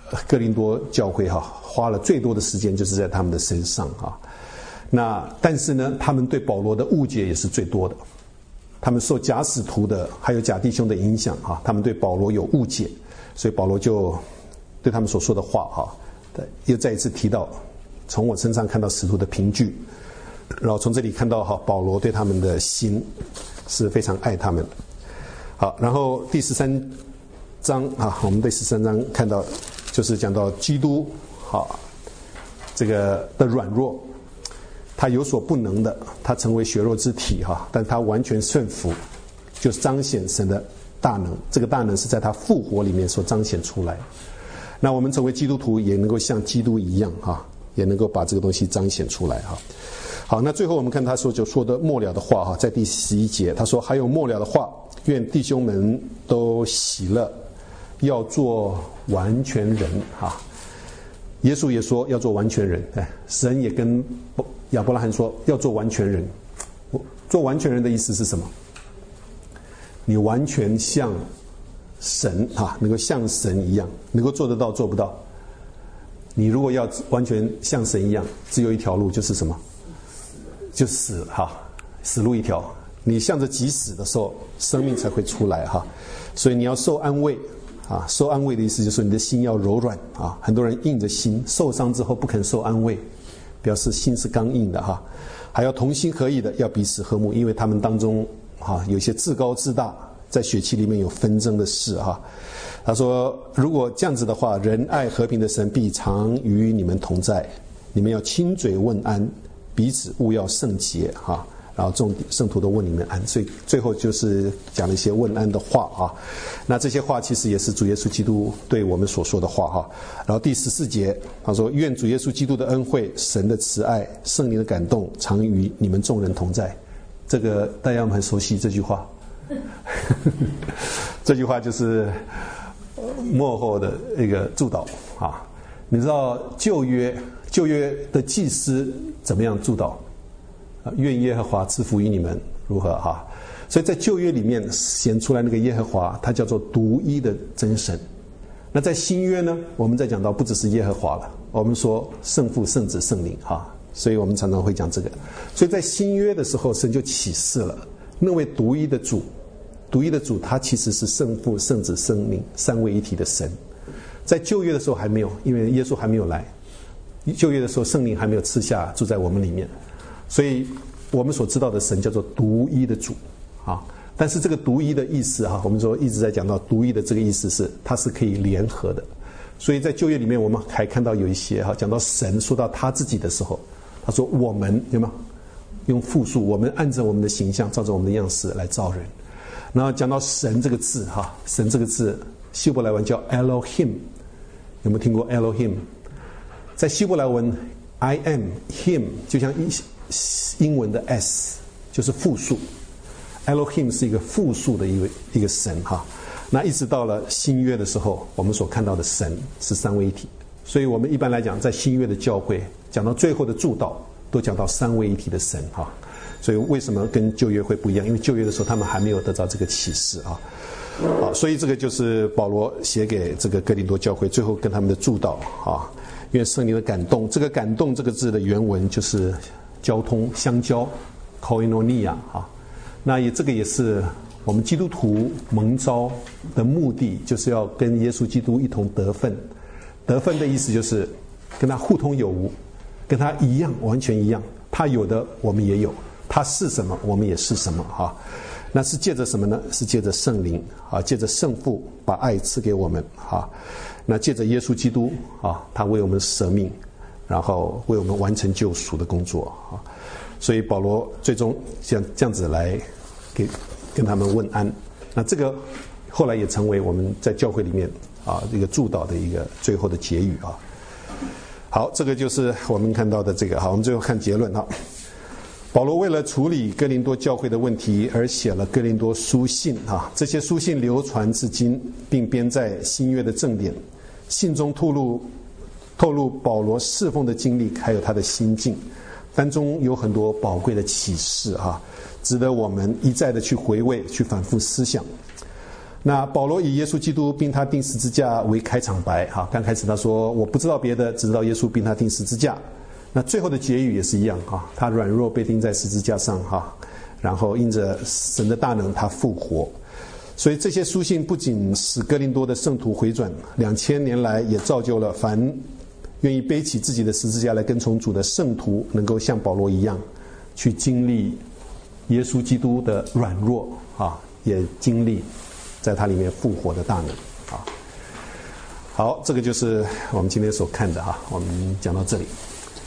哥林多教会花了最多的时间就是在他们的身上那但是呢，他们对保罗的误解也是最多的。他们受假使徒的还有假弟兄的影响他们对保罗有误解，所以保罗就对他们所说的话又再一次提到，从我身上看到使徒的凭据，然后从这里看到保罗对他们的心是非常爱他们。好，然后第13章我们对13章看到就是讲到基督这个的软弱，他有所不能的，他成为血肉之体但他完全顺服，就是彰显神的大能。这个大能是在他复活里面所彰显出来。那我们成为基督徒也能够像基督一样也能够把这个东西彰显出来好，那最后我们看他说的末了的话在第11节他说，还有末了的话，愿弟兄们都喜乐，要做完全人耶稣也说要做完全人，神也跟亚伯拉罕说要做完全人。做完全人的意思是什么？你完全像神能够像神一样，能够做得到做不到？你如果要完全像神一样，只有一条路，就是什么？就死死路一条。你向着己死的时候，生命才会出来所以你要受安慰受安慰的意思就是你的心要柔软很多人硬着心，受伤之后不肯受安慰，表示心是刚硬的还要同心合意的，要彼此和睦，因为他们当中有一些自高自大，在血气里面有纷争的事他说，如果这样子的话，仁爱和平的神必常与你们同在，你们要亲嘴问安，彼此务要圣洁然后众圣徒都问你们安。所以最后就是讲了一些问安的话那这些话其实也是主耶稣基督对我们所说的话然后第14节他说，愿主耶稣基督的恩惠、神的慈爱、圣灵的感动常与你们众人同在。这个大家很熟悉这句话这句话就是末后的一个祝祷你知道旧约的祭司怎么样祝祷？愿耶和华赐福于你们，如何所以在旧约里面显出来那个耶和华，他叫做独一的真神。那在新约呢，我们在讲到不只是耶和华了，我们说圣父、圣子、圣灵所以我们常常会讲这个。所以在新约的时候，神就启示了那位独一的主，他其实是圣父、圣子、圣灵三位一体的神。在旧约的时候还没有，因为耶稣还没有来，旧约的时候圣灵还没有赐下住在我们里面，所以我们所知道的神叫做独一的主但是这个独一的意思我们说一直在讲到独一的这个意思是它是可以联合的。所以在旧约里面我们还看到有一些讲到神说到他自己的时候，他说我们有没有用复数，我们按照我们的形象照着我们的样式来造人。然后讲到神这个字神这个字希伯来文叫 Elohim， 有没有听过 Elohim？ 在希伯来文 I am him 就像英文的 s 就是复数， Elohim 是一个复数的一个神那一直到了新约的时候，我们所看到的神是三位一体。所以我们一般来讲在新约的教会讲到最后的祝祷都讲到三位一体的神所以为什么跟旧约会不一样？因为旧约的时候他们还没有得到这个启示所以这个就是保罗写给这个哥林多教会最后跟他们的祝祷因为圣灵的感动，这个感动这个字的原文就是交通、相交 koinonia 那这个也是我们基督徒蒙召的目的，就是要跟耶稣基督一同得分。得分的意思就是跟他互通有无，跟他一样，完全一样，他有的我们也有，他是什么我们也是什么那是借着什么呢？是借着圣灵借着圣父把爱赐给我们那借着耶稣基督他为我们舍命，然后为我们完成救赎的工作所以保罗最终这样子来跟他们问安。那这个后来也成为我们在教会里面一个祝祷的一个最后的结语好，这个就是我们看到的这个好，我们最后看结论保罗为了处理哥林多教会的问题而写了哥林多书信这些书信流传至今，并编在新约的正典。信中透露保罗侍奉的经历，还有他的心境，当中有很多宝贵的启示值得我们一再的去回味，去反复思想。 那保罗以耶稣基督并他钉十字架为开场白，哈，刚开始他说我不知道别的，只知道耶稣并他钉十字架。那最后的结语也是一样，哈，他软弱被钉在十字架上，哈，然后因着神的大能他复活。所以这些书信不仅使哥林多的圣徒回转，2000年来也造就了凡愿意背起自己的十字架来跟从主的圣徒，能够像保罗一样去经历耶稣基督的软弱，啊，也经历在他里面复活的大能，啊。好，这个就是我们今天所看的，哈，我们讲到这里。